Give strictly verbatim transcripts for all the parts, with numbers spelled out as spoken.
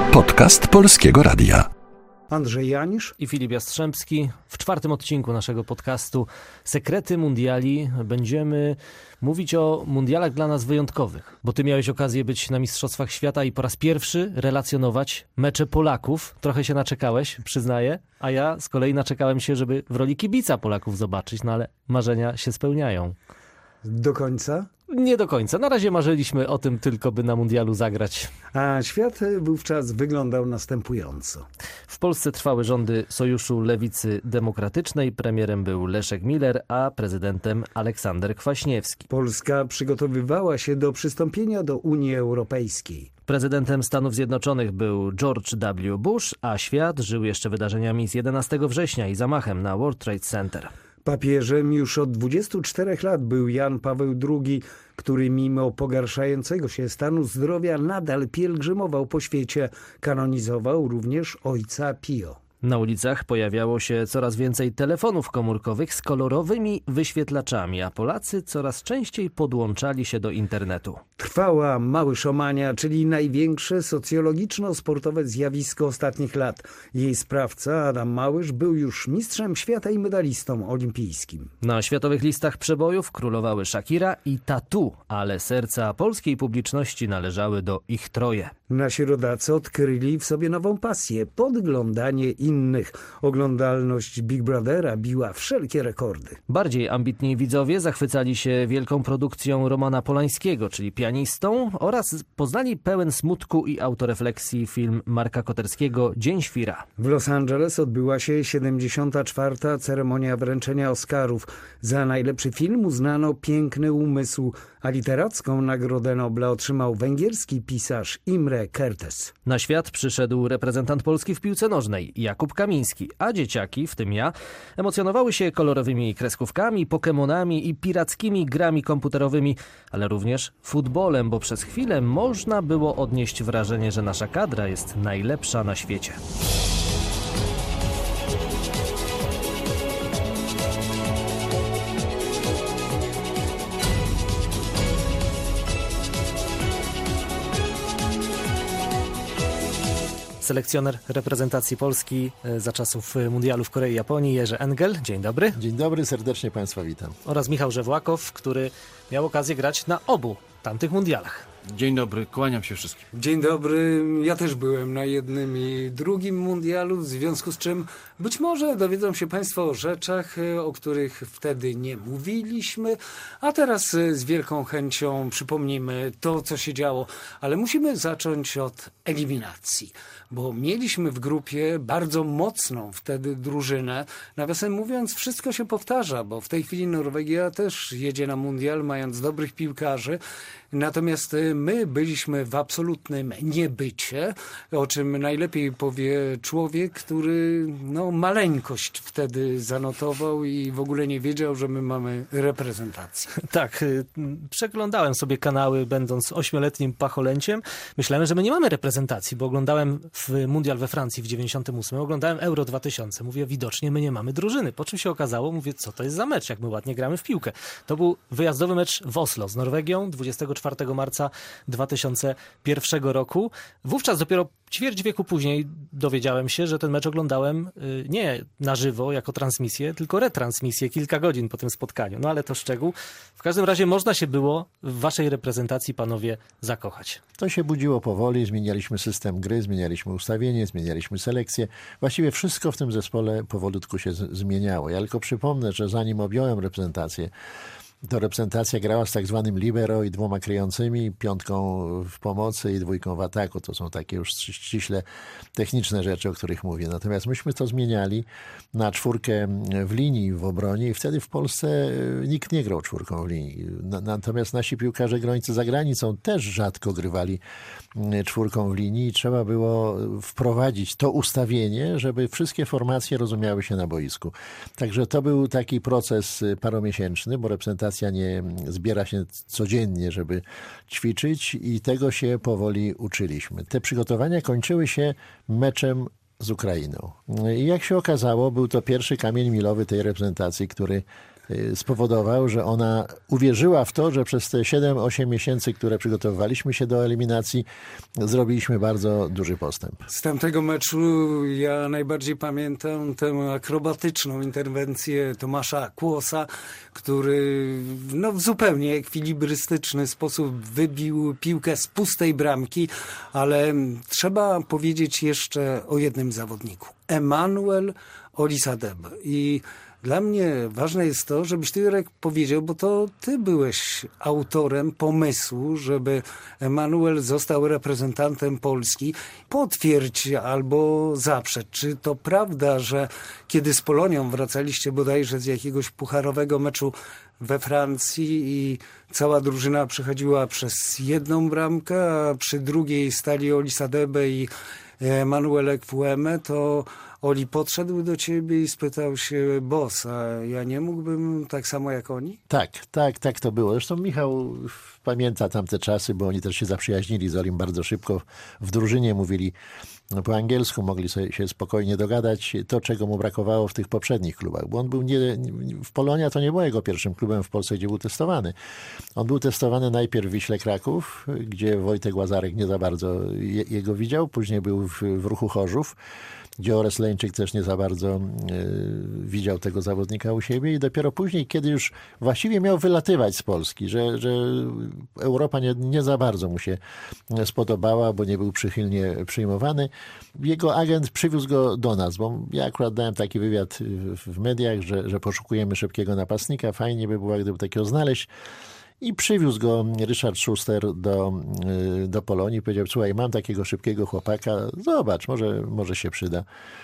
Podcast Polskiego Radia. Andrzej Janisz i Filip Jastrzębski. W czwartym odcinku naszego podcastu Sekrety Mundiali będziemy mówić o mundialach dla nas wyjątkowych. Bo ty miałeś okazję być na Mistrzostwach Świata i po raz pierwszy relacjonować mecze Polaków. Trochę się naczekałeś, przyznaję, a ja z kolei naczekałem się, żeby w roli kibica Polaków zobaczyć, no ale marzenia się spełniają. Do końca? Nie do końca. Na razie marzyliśmy o tym tylko, by na mundialu zagrać. A świat wówczas wyglądał następująco. W Polsce trwały rządy Sojuszu Lewicy Demokratycznej. Premierem był Leszek Miller, a prezydentem Aleksander Kwaśniewski. Polska przygotowywała się do przystąpienia do Unii Europejskiej. Prezydentem Stanów Zjednoczonych był George W. Bush, a świat żył jeszcze wydarzeniami z jedenastego września i zamachem na World Trade Center. Papieżem już od dwudziestu czterech lat był Jan Paweł drugi, który mimo pogarszającego się stanu zdrowia nadal pielgrzymował po świecie. Kanonizował również ojca Pio. Na ulicach pojawiało się coraz więcej telefonów komórkowych z kolorowymi wyświetlaczami, a Polacy coraz częściej podłączali się do internetu. Trwała małyszomania, czyli największe socjologiczno-sportowe zjawisko ostatnich lat. Jej sprawca, Adam Małysz, był już mistrzem świata i medalistą olimpijskim. Na światowych listach przebojów królowały Shakira i Tatu, ale serca polskiej publiczności należały do ich troje. Nasi rodacy odkryli w sobie nową pasję – podglądanie innych. Oglądalność Big Brothera biła wszelkie rekordy. Bardziej ambitni widzowie zachwycali się wielką produkcją Romana Polańskiego, czyli pianistą, oraz poznali pełen smutku i autorefleksji film Marka Koterskiego Dzień Świra. W Los Angeles odbyła się siedemdziesiąta czwarta ceremonia wręczenia Oscarów. Za najlepszy film uznano Piękny umysł, a literacką Nagrodę Nobla otrzymał węgierski pisarz Imre Kertész. Na świat przyszedł reprezentant Polski w piłce nożnej, Jakub Kamiński, a dzieciaki, w tym ja, emocjonowały się kolorowymi kreskówkami, pokemonami i pirackimi grami komputerowymi, ale również futbolem, bo przez chwilę można było odnieść wrażenie, że nasza kadra jest najlepsza na świecie. Selekcjoner reprezentacji Polski za czasów mundialu w Korei i Japonii, Jerzy Engel. Dzień dobry. Dzień dobry, serdecznie Państwa witam. Oraz Michał Żewłakow, który miał okazję grać na obu tamtych mundialach. Dzień dobry, kłaniam się wszystkim. Dzień dobry, ja też byłem na jednym i drugim mundialu, w związku z czym być może dowiedzą się Państwo o rzeczach, o których wtedy nie mówiliśmy, a teraz z wielką chęcią przypomnimy to, co się działo, ale musimy zacząć od eliminacji, bo mieliśmy w grupie bardzo mocną wtedy drużynę. Nawiasem mówiąc, wszystko się powtarza, bo w tej chwili Norwegia też jedzie na mundial, mając dobrych piłkarzy. Natomiast my byliśmy w absolutnym niebycie, o czym najlepiej powie człowiek, który no, maleńkość wtedy zanotował i w ogóle nie wiedział, że my mamy reprezentację. Tak, przeglądałem sobie kanały, będąc ośmioletnim pacholęciem. Myślałem, że my nie mamy reprezentacji, bo oglądałem w mundial we Francji w dziewięćdziesiątym ósmym, oglądałem Euro dwa tysiące. Mówię, widocznie my nie mamy drużyny. Po czym się okazało, mówię, co to jest za mecz, jak my ładnie gramy w piłkę. To był wyjazdowy mecz w Oslo z Norwegią dwudziestego czwartego marca dwa tysiące pierwszego roku. Wówczas dopiero ćwierć wieku później dowiedziałem się, że ten mecz oglądałem nie na żywo jako transmisję, tylko retransmisję kilka godzin po tym spotkaniu. No ale to szczegół. W każdym razie można się było w waszej reprezentacji, panowie, zakochać. To się budziło powoli, zmienialiśmy system gry, zmienialiśmy ustawienie, zmienialiśmy selekcję. Właściwie wszystko w tym zespole powolutku się z- zmieniało. Ja tylko przypomnę, że zanim objąłem reprezentację, to reprezentacja grała z tak zwanym libero i dwoma kryjącymi, piątką w pomocy i dwójką w ataku. To są takie już ściśle techniczne rzeczy, o których mówię. Natomiast myśmy to zmieniali na czwórkę w linii w obronie i wtedy w Polsce nikt nie grał czwórką w linii. Natomiast nasi piłkarze grający za granicą też rzadko grywali czwórką w linii i trzeba było wprowadzić to ustawienie, żeby wszystkie formacje rozumiały się na boisku. Także to był taki proces paromiesięczny, bo reprezentacja nie zbiera się codziennie, żeby ćwiczyć i tego się powoli uczyliśmy. Te przygotowania kończyły się meczem z Ukrainą. I jak się okazało, był to pierwszy kamień milowy tej reprezentacji, który y, spowodował, że ona uwierzyła w to, że przez te siedem osiem miesięcy, które przygotowywaliśmy się do eliminacji, zrobiliśmy bardzo duży postęp. Z tamtego meczu ja najbardziej pamiętam tę akrobatyczną interwencję Tomasza Kłosa, który no, w zupełnie ekwilibrystyczny sposób wybił piłkę z pustej bramki, ale trzeba powiedzieć jeszcze o jednym zawodniku. Emmanuel Olisadebe. I dla mnie ważne jest to, żebyś ty, Jurek, powiedział, bo to ty byłeś autorem pomysłu, żeby Emmanuel został reprezentantem Polski. Potwierdź albo zaprzecz, czy to prawda, że kiedy z Polonią wracaliście bodajże z jakiegoś pucharowego meczu we Francji i cała drużyna przechodziła przez jedną bramkę, a przy drugiej stali Olisadebe i Emmanuel Ekwueme, to Oli podszedł do ciebie i spytał się: boss, a ja nie mógłbym tak samo jak oni? Tak, tak, tak to było. Zresztą Michał pamięta tamte czasy, bo oni też się zaprzyjaźnili z Olim bardzo szybko. W drużynie mówili po angielsku, mogli sobie się spokojnie dogadać. To, czego mu brakowało w tych poprzednich klubach, bo on był nie, w Polonia to nie było jego pierwszym klubem w Polsce, gdzie był testowany. On był testowany najpierw w Wiśle Kraków, gdzie Wojtek Łazarek nie za bardzo je, jego widział, później był w, w Ruchu Chorzów, gdzie Ores Leńczyk też nie za bardzo y, widział tego zawodnika u siebie i dopiero później, kiedy już właściwie miał wylatywać z Polski, że, że Europa nie, nie za bardzo mu się spodobała, bo nie był przychylnie przyjmowany, jego agent przywiózł go do nas, bo ja akurat dałem taki wywiad w, w mediach, że, że poszukujemy szybkiego napastnika, fajnie by było, gdyby takiego znaleźć. I przywiózł go Ryszard Schuster do, do Polonii. Powiedział: słuchaj, mam takiego szybkiego chłopaka, zobacz, może, może się przyda.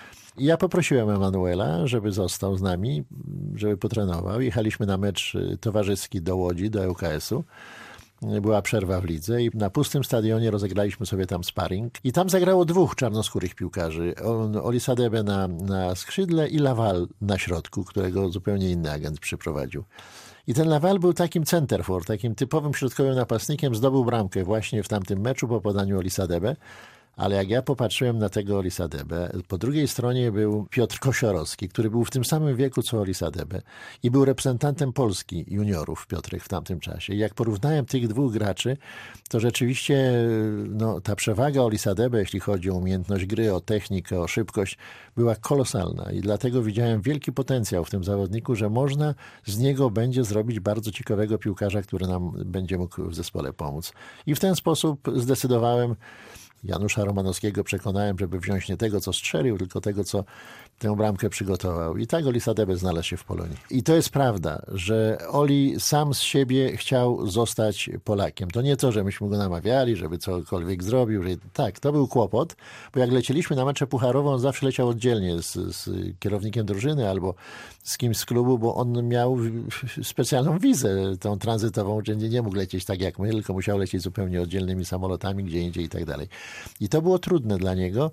I ja poprosiłem Emanuela, żeby został z nami, żeby potrenował. Jechaliśmy na mecz towarzyski do Łodzi, do L K S-u. Była przerwa w lidze i na pustym stadionie rozegraliśmy sobie tam sparring. I tam zagrało dwóch czarnoskórych piłkarzy. Olisadebe na, na skrzydle i Laval na środku, którego zupełnie inny agent przyprowadził. I ten Laval był takim centerfor, takim typowym środkowym napastnikiem, zdobył bramkę właśnie w tamtym meczu po podaniu Olisadebe. Ale jak ja popatrzyłem na tego Olisadebe, po drugiej stronie był Piotr Kosiorowski, który był w tym samym wieku co Olisadebe i był reprezentantem Polski juniorów, Piotrek, w tamtym czasie. I jak porównałem tych dwóch graczy, to rzeczywiście no, ta przewaga Olisadebe, jeśli chodzi o umiejętność gry, o technikę, o szybkość, była kolosalna. I dlatego widziałem wielki potencjał w tym zawodniku, że można z niego będzie zrobić bardzo ciekawego piłkarza, który nam będzie mógł w zespole pomóc. I w ten sposób zdecydowałem, Janusza Romanowskiego przekonałem, żeby wziąć nie tego, co strzelił, tylko tego, co tę bramkę przygotował. I tak Olisadebe znalazł się w Polonii. I to jest prawda, że Oli sam z siebie chciał zostać Polakiem. To nie to, że myśmy go namawiali, żeby cokolwiek zrobił. Że... Tak, to był kłopot, bo jak leciliśmy na mecze pucharowe, on zawsze leciał oddzielnie z, z kierownikiem drużyny albo z kimś z klubu, bo on miał specjalną wizę, tą tranzytową, że nie, nie mógł lecieć tak jak my, tylko musiał lecieć zupełnie oddzielnymi samolotami, gdzie indziej i tak dalej. I to było trudne dla niego.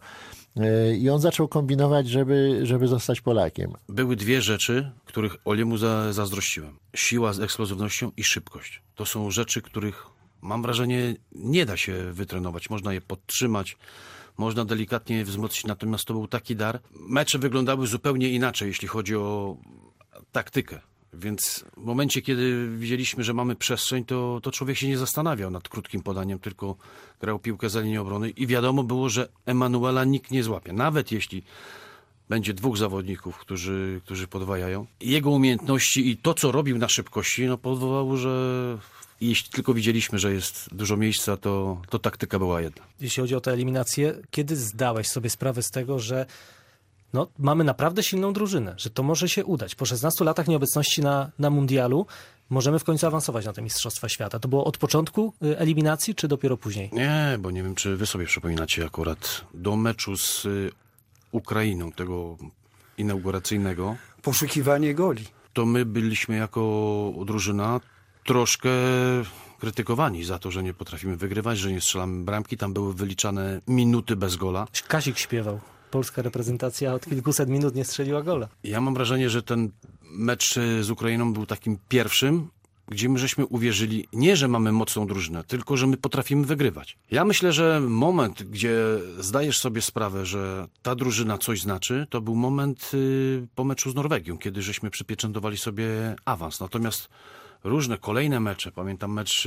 I on zaczął kombinować, żeby, żeby zostać Polakiem. Były dwie rzeczy, których Oliemu za, zazdrościłem. Siła z eksplozywnością i szybkość. To są rzeczy, których, mam wrażenie, nie da się wytrenować. Można je podtrzymać, można delikatnie je wzmocnić, natomiast to był taki dar. Mecze wyglądały zupełnie inaczej, jeśli chodzi o taktykę. Więc w momencie, kiedy widzieliśmy, że mamy przestrzeń, to, to człowiek się nie zastanawiał nad krótkim podaniem, tylko grał piłkę za linią obrony i wiadomo było, że Emanuela nikt nie złapie. Nawet jeśli będzie dwóch zawodników, którzy, którzy podwajają. Jego umiejętności i to, co robił na szybkości, no powodowało, że jeśli tylko widzieliśmy, że jest dużo miejsca, to, to taktyka była jedna. Jeśli chodzi o tę eliminację, kiedy zdałeś sobie sprawę z tego, że no, mamy naprawdę silną drużynę, że to może się udać. Po szesnastu latach nieobecności na, na mundialu możemy w końcu awansować na te Mistrzostwa Świata. To było od początku eliminacji, czy dopiero później? Nie, bo nie wiem, czy wy sobie przypominacie akurat do meczu z Ukrainą, tego inauguracyjnego. Poszukiwanie goli. To my byliśmy jako drużyna troszkę krytykowani za to, że nie potrafimy wygrywać, że nie strzelamy bramki. Tam były wyliczane minuty bez gola. Kazik śpiewał. Polska reprezentacja od kilkuset minut nie strzeliła gola. Ja mam wrażenie, że ten mecz z Ukrainą był takim pierwszym, gdzie my żeśmy uwierzyli, nie, że mamy mocną drużynę, tylko, że my potrafimy wygrywać. Ja myślę, że moment, gdzie zdajesz sobie sprawę, że ta drużyna coś znaczy, to był moment y, po meczu z Norwegią, kiedy żeśmy przypieczętowali sobie awans. Natomiast różne kolejne mecze, pamiętam mecz y,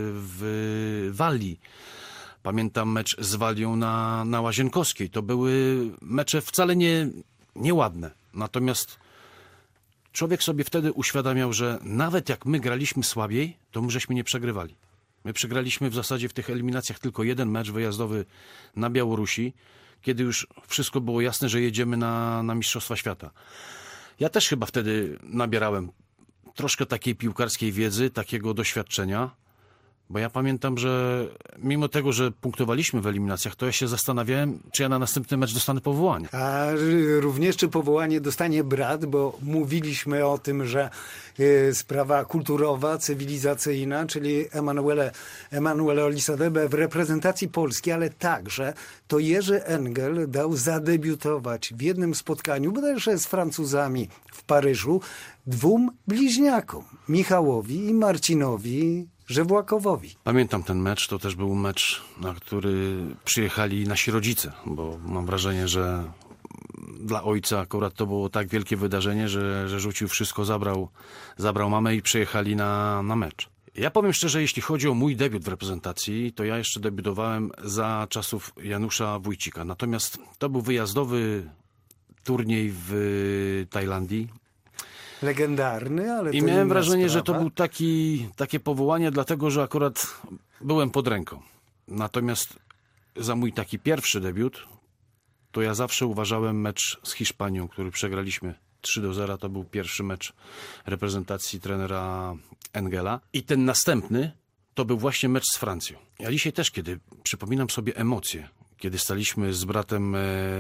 w Walii, pamiętam mecz z Walią na, na Łazienkowskiej. To były mecze wcale nie, nieładne. Natomiast człowiek sobie wtedy uświadamiał, że nawet jak my graliśmy słabiej, to my żeśmy nie przegrywali. My przegraliśmy w zasadzie w tych eliminacjach tylko jeden mecz wyjazdowy na Białorusi, kiedy już wszystko było jasne, że jedziemy na, na Mistrzostwa Świata. Ja też chyba wtedy nabierałem troszkę takiej piłkarskiej wiedzy, takiego doświadczenia, bo ja pamiętam, że mimo tego, że punktowaliśmy w eliminacjach, to ja się zastanawiałem, czy ja na następny mecz dostanę powołanie. A również czy powołanie dostanie brat, bo mówiliśmy o tym, że y, sprawa kulturowa, cywilizacyjna, czyli Emanuele, Emanuele Olisadebe w reprezentacji Polski, ale także to Jerzy Engel dał zadebiutować w jednym spotkaniu, bodajże z Francuzami w Paryżu, dwóm bliźniakom, Michałowi i Marcinowi Żewłakowowi. Pamiętam ten mecz, to też był mecz, na który przyjechali nasi rodzice, bo mam wrażenie, że dla ojca akurat to było tak wielkie wydarzenie, że, że rzucił wszystko, zabrał, zabrał mamę i przyjechali na, na mecz. Ja powiem szczerze, jeśli chodzi o mój debiut w reprezentacji, to ja jeszcze debiutowałem za czasów Janusza Wójcika. Natomiast to był wyjazdowy turniej w Tajlandii. Legendarny, ale I to miałem inna wrażenie, sprawa. że to był taki, takie powołanie, dlatego że akurat byłem pod ręką. Natomiast za mój taki pierwszy debiut, to ja zawsze uważałem mecz z Hiszpanią, który przegraliśmy trzy do zera. To był pierwszy mecz reprezentacji trenera Engela. I ten następny to był właśnie mecz z Francją. Ja dzisiaj też, kiedy przypominam sobie emocje, kiedy staliśmy z bratem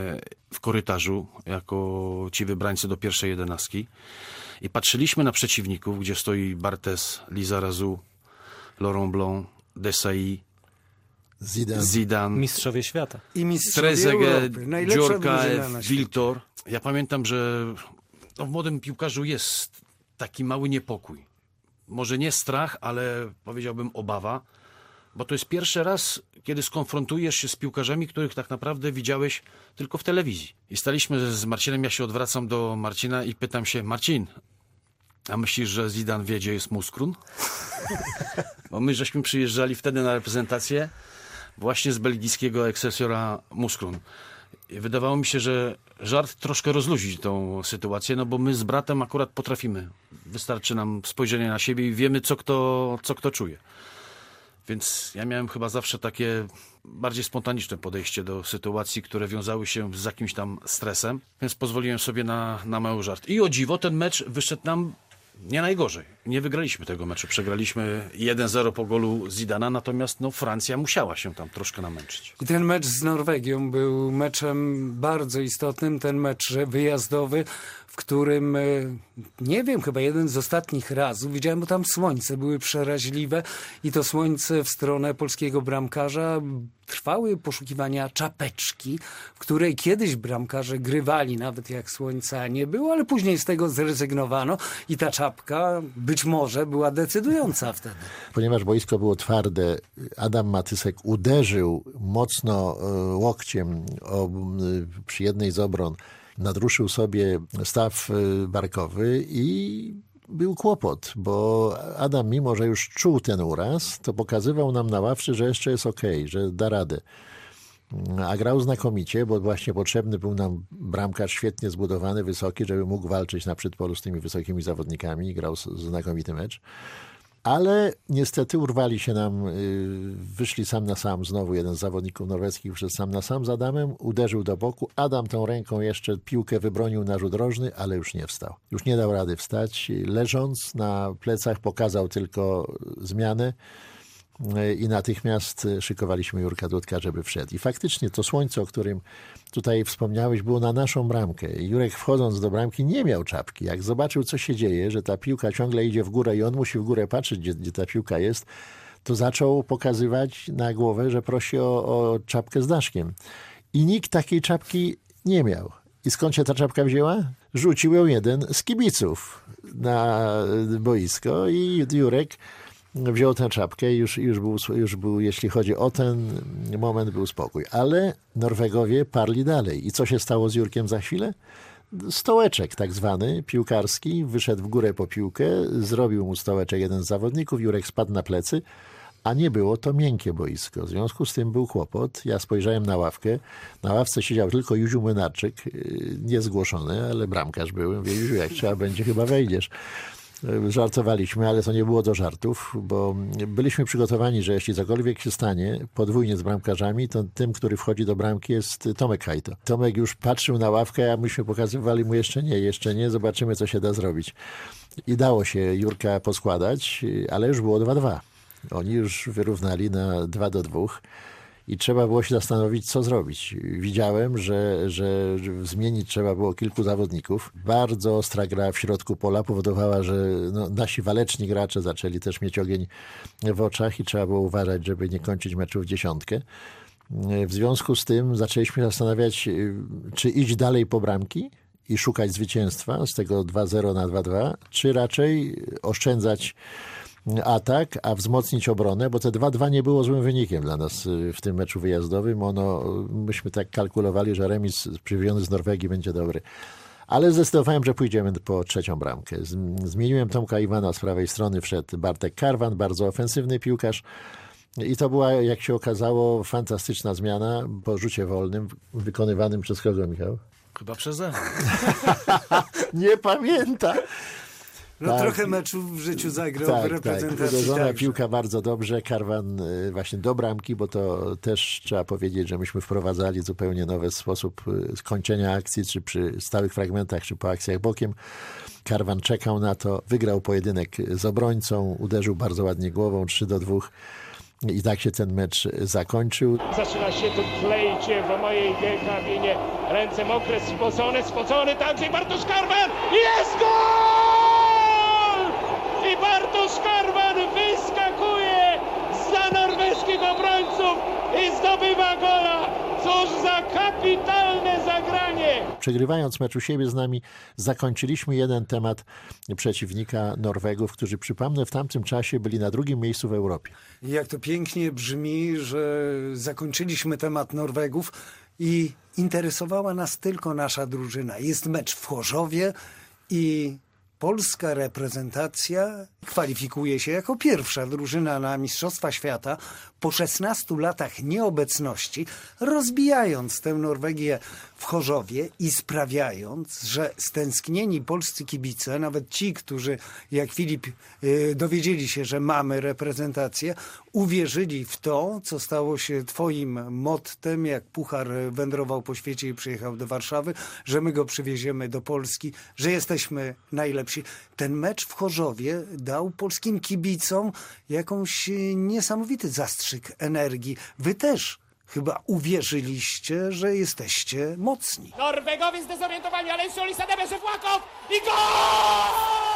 w korytarzu jako ci wybrańcy do pierwszej jedenastki i patrzyliśmy na przeciwników, gdzie stoi Barthez, Lizarazu, Laurent Blanc, Desailly, Zidane. Zidane, Mistrzowie świata. I mistrzowie Trezeguet, Europy. Najlepsza drużyna Djorkaeff, na świecie. Wiltor. Ja pamiętam, że no, w młodym piłkarzu jest taki mały niepokój. Może nie strach, ale powiedziałbym obawa, bo to jest pierwszy raz, kiedy skonfrontujesz się z piłkarzami, których tak naprawdę widziałeś tylko w telewizji. I staliśmy z Marcinem, ja się odwracam do Marcina i pytam się: Marcin, a myślisz, że Zidane wie, gdzie jest Muskrun? Bo my żeśmy przyjeżdżali wtedy na reprezentację właśnie z belgijskiego Excelsiora Muskrun. I wydawało mi się, że żart troszkę rozluźni tą sytuację, no bo my z bratem akurat potrafimy. Wystarczy nam spojrzenie na siebie i wiemy, co kto, co kto czuje. Więc ja miałem chyba zawsze takie bardziej spontaniczne podejście do sytuacji, które wiązały się z jakimś tam stresem, więc pozwoliłem sobie na, na mały żart. I o dziwo ten mecz wyszedł nam nie najgorzej. Nie wygraliśmy tego meczu. Przegraliśmy jeden zero po golu Zidana, natomiast no, Francja musiała się tam troszkę namęczyć. I ten mecz z Norwegią był meczem bardzo istotnym, ten mecz wyjazdowy, w którym, e, nie wiem, chyba jeden z ostatnich razów widziałem, bo tam słońce były przeraźliwe i to słońce w stronę polskiego bramkarza. Trwały poszukiwania czapeczki, w której kiedyś bramkarze grywali, nawet jak słońca nie było, ale później z tego zrezygnowano i ta czapka być może była decydująca wtedy. Ponieważ boisko było twarde, Adam Matysek uderzył mocno e, łokciem o, e, przy jednej z obron, nadruszył sobie staw e, barkowy i był kłopot, bo Adam, mimo że już czuł ten uraz, to pokazywał nam na ławce, że jeszcze jest okej, że da radę. A grał znakomicie, bo właśnie potrzebny był nam bramkarz świetnie zbudowany, wysoki, żeby mógł walczyć na przedpolu z tymi wysokimi zawodnikami. Grał znakomity mecz. Ale niestety urwali się nam, wyszli sam na sam, znowu jeden z zawodników norweskich wyszedł sam na sam z Adamem, uderzył do boku. Adam tą ręką jeszcze piłkę wybronił na rzut rożny, ale już nie wstał. Już nie dał rady wstać. Leżąc na plecach pokazał tylko zmianę i natychmiast szykowaliśmy Jurka Dudka, żeby wszedł. I faktycznie to słońce, o którym tutaj wspomniałeś, było na naszą bramkę. I Jurek, wchodząc do bramki, nie miał czapki. Jak zobaczył, co się dzieje, że ta piłka ciągle idzie w górę i on musi w górę patrzeć, gdzie, gdzie ta piłka jest, to zaczął pokazywać na głowę, że prosi o, o czapkę z daszkiem. I nikt takiej czapki nie miał. I skąd się ta czapka wzięła? rzucił ją jeden z kibiców na boisko i Jurek wziął tę czapkę i już, już, był, już był, jeśli chodzi o ten moment, był spokój. Ale Norwegowie parli dalej. I co się stało z Jurkiem za chwilę? Stołeczek tak zwany, piłkarski, wyszedł w górę po piłkę, zrobił mu stołeczek jeden z zawodników, Jurek spadł na plecy, a nie było to miękkie boisko. W związku z tym był kłopot. Ja spojrzałem na ławkę. Na ławce siedział tylko Józiu Młynarczyk, niezgłoszony, ale bramkarz był. Mówię, Józiu, jak trzeba będzie, chyba wejdziesz. Żartowaliśmy, ale to nie było do żartów, bo byliśmy przygotowani, że jeśli cokolwiek się stanie podwójnie z bramkarzami, to tym, który wchodzi do bramki, jest Tomek Hajto. Tomek już patrzył na ławkę, a myśmy pokazywali mu jeszcze nie, jeszcze nie, zobaczymy, co się da zrobić. I dało się Jurka poskładać, ale już było dwa dwa. Oni już wyrównali na dwa do dwóch. I trzeba było się zastanowić, co zrobić. Widziałem, że, że zmienić trzeba było kilku zawodników. Bardzo ostra gra w środku pola powodowała, że no, nasi waleczni gracze zaczęli też mieć ogień w oczach i trzeba było uważać, żeby nie kończyć meczu w dziesiątkę. W związku z tym zaczęliśmy zastanawiać, czy iść dalej po bramki i szukać zwycięstwa z tego dwa zero na dwa dwa, czy raczej oszczędzać atak, a wzmocnić obronę, bo te dwa dwa nie było złym wynikiem dla nas w tym meczu wyjazdowym. Ono, myśmy tak kalkulowali, że remis przywieziony z Norwegii będzie dobry. Ale zdecydowałem, że pójdziemy po trzecią bramkę. Zmieniłem Tomka Iwana z prawej strony, wszedł Bartek Karwan, bardzo ofensywny piłkarz. I to była, jak się okazało, fantastyczna zmiana po rzucie wolnym, wykonywanym przez kogo, Michał? Chyba przeze mnie. Nie pamięta. No tak. Trochę meczu w życiu zagrał tak, w reprezentacji. Tak, uderzona także. piłka bardzo dobrze. Karwan właśnie do bramki, bo to też trzeba powiedzieć, że myśmy wprowadzali zupełnie nowy sposób skończenia akcji, czy przy stałych fragmentach, czy po akcjach bokiem. Karwan czekał na to, wygrał pojedynek z obrońcą, uderzył bardzo ładnie głową, trzy do dwóch. I tak się ten mecz zakończył. Zaczyna się tu kleić w mojej kabinie. Ręce mokre, spocone, spocone, także Bartosz Karwan. Jest gol! I Bartosz Karwan wyskakuje za norweskich obrońców i zdobywa gola. Cóż za kapitalne zagranie! Przegrywając mecz u siebie z nami, zakończyliśmy jeden temat przeciwnika Norwegów, którzy, przypomnę, w tamtym czasie byli na drugim miejscu w Europie. I jak to pięknie brzmi, że zakończyliśmy temat Norwegów i interesowała nas tylko nasza drużyna. Jest mecz w Chorzowie i polska reprezentacja kwalifikuje się jako pierwsza drużyna na Mistrzostwa Świata po szesnastu latach nieobecności, rozbijając tę Norwegię w Chorzowie i sprawiając, że stęsknieni polscy kibice, nawet ci, którzy jak Filip yy, dowiedzieli się, że mamy reprezentację, uwierzyli w to, co stało się twoim mottem, jak puchar wędrował po świecie i przyjechał do Warszawy, że my go przywieziemy do Polski, że jesteśmy najlepsi. Ten mecz w Chorzowie dał polskim kibicom jakąś niesamowity zastrzyk energii. Wy też chyba uwierzyliście, że jesteście mocni. Norwegowie zdezorientowani, ale Solisadebe Żewłakow i gol!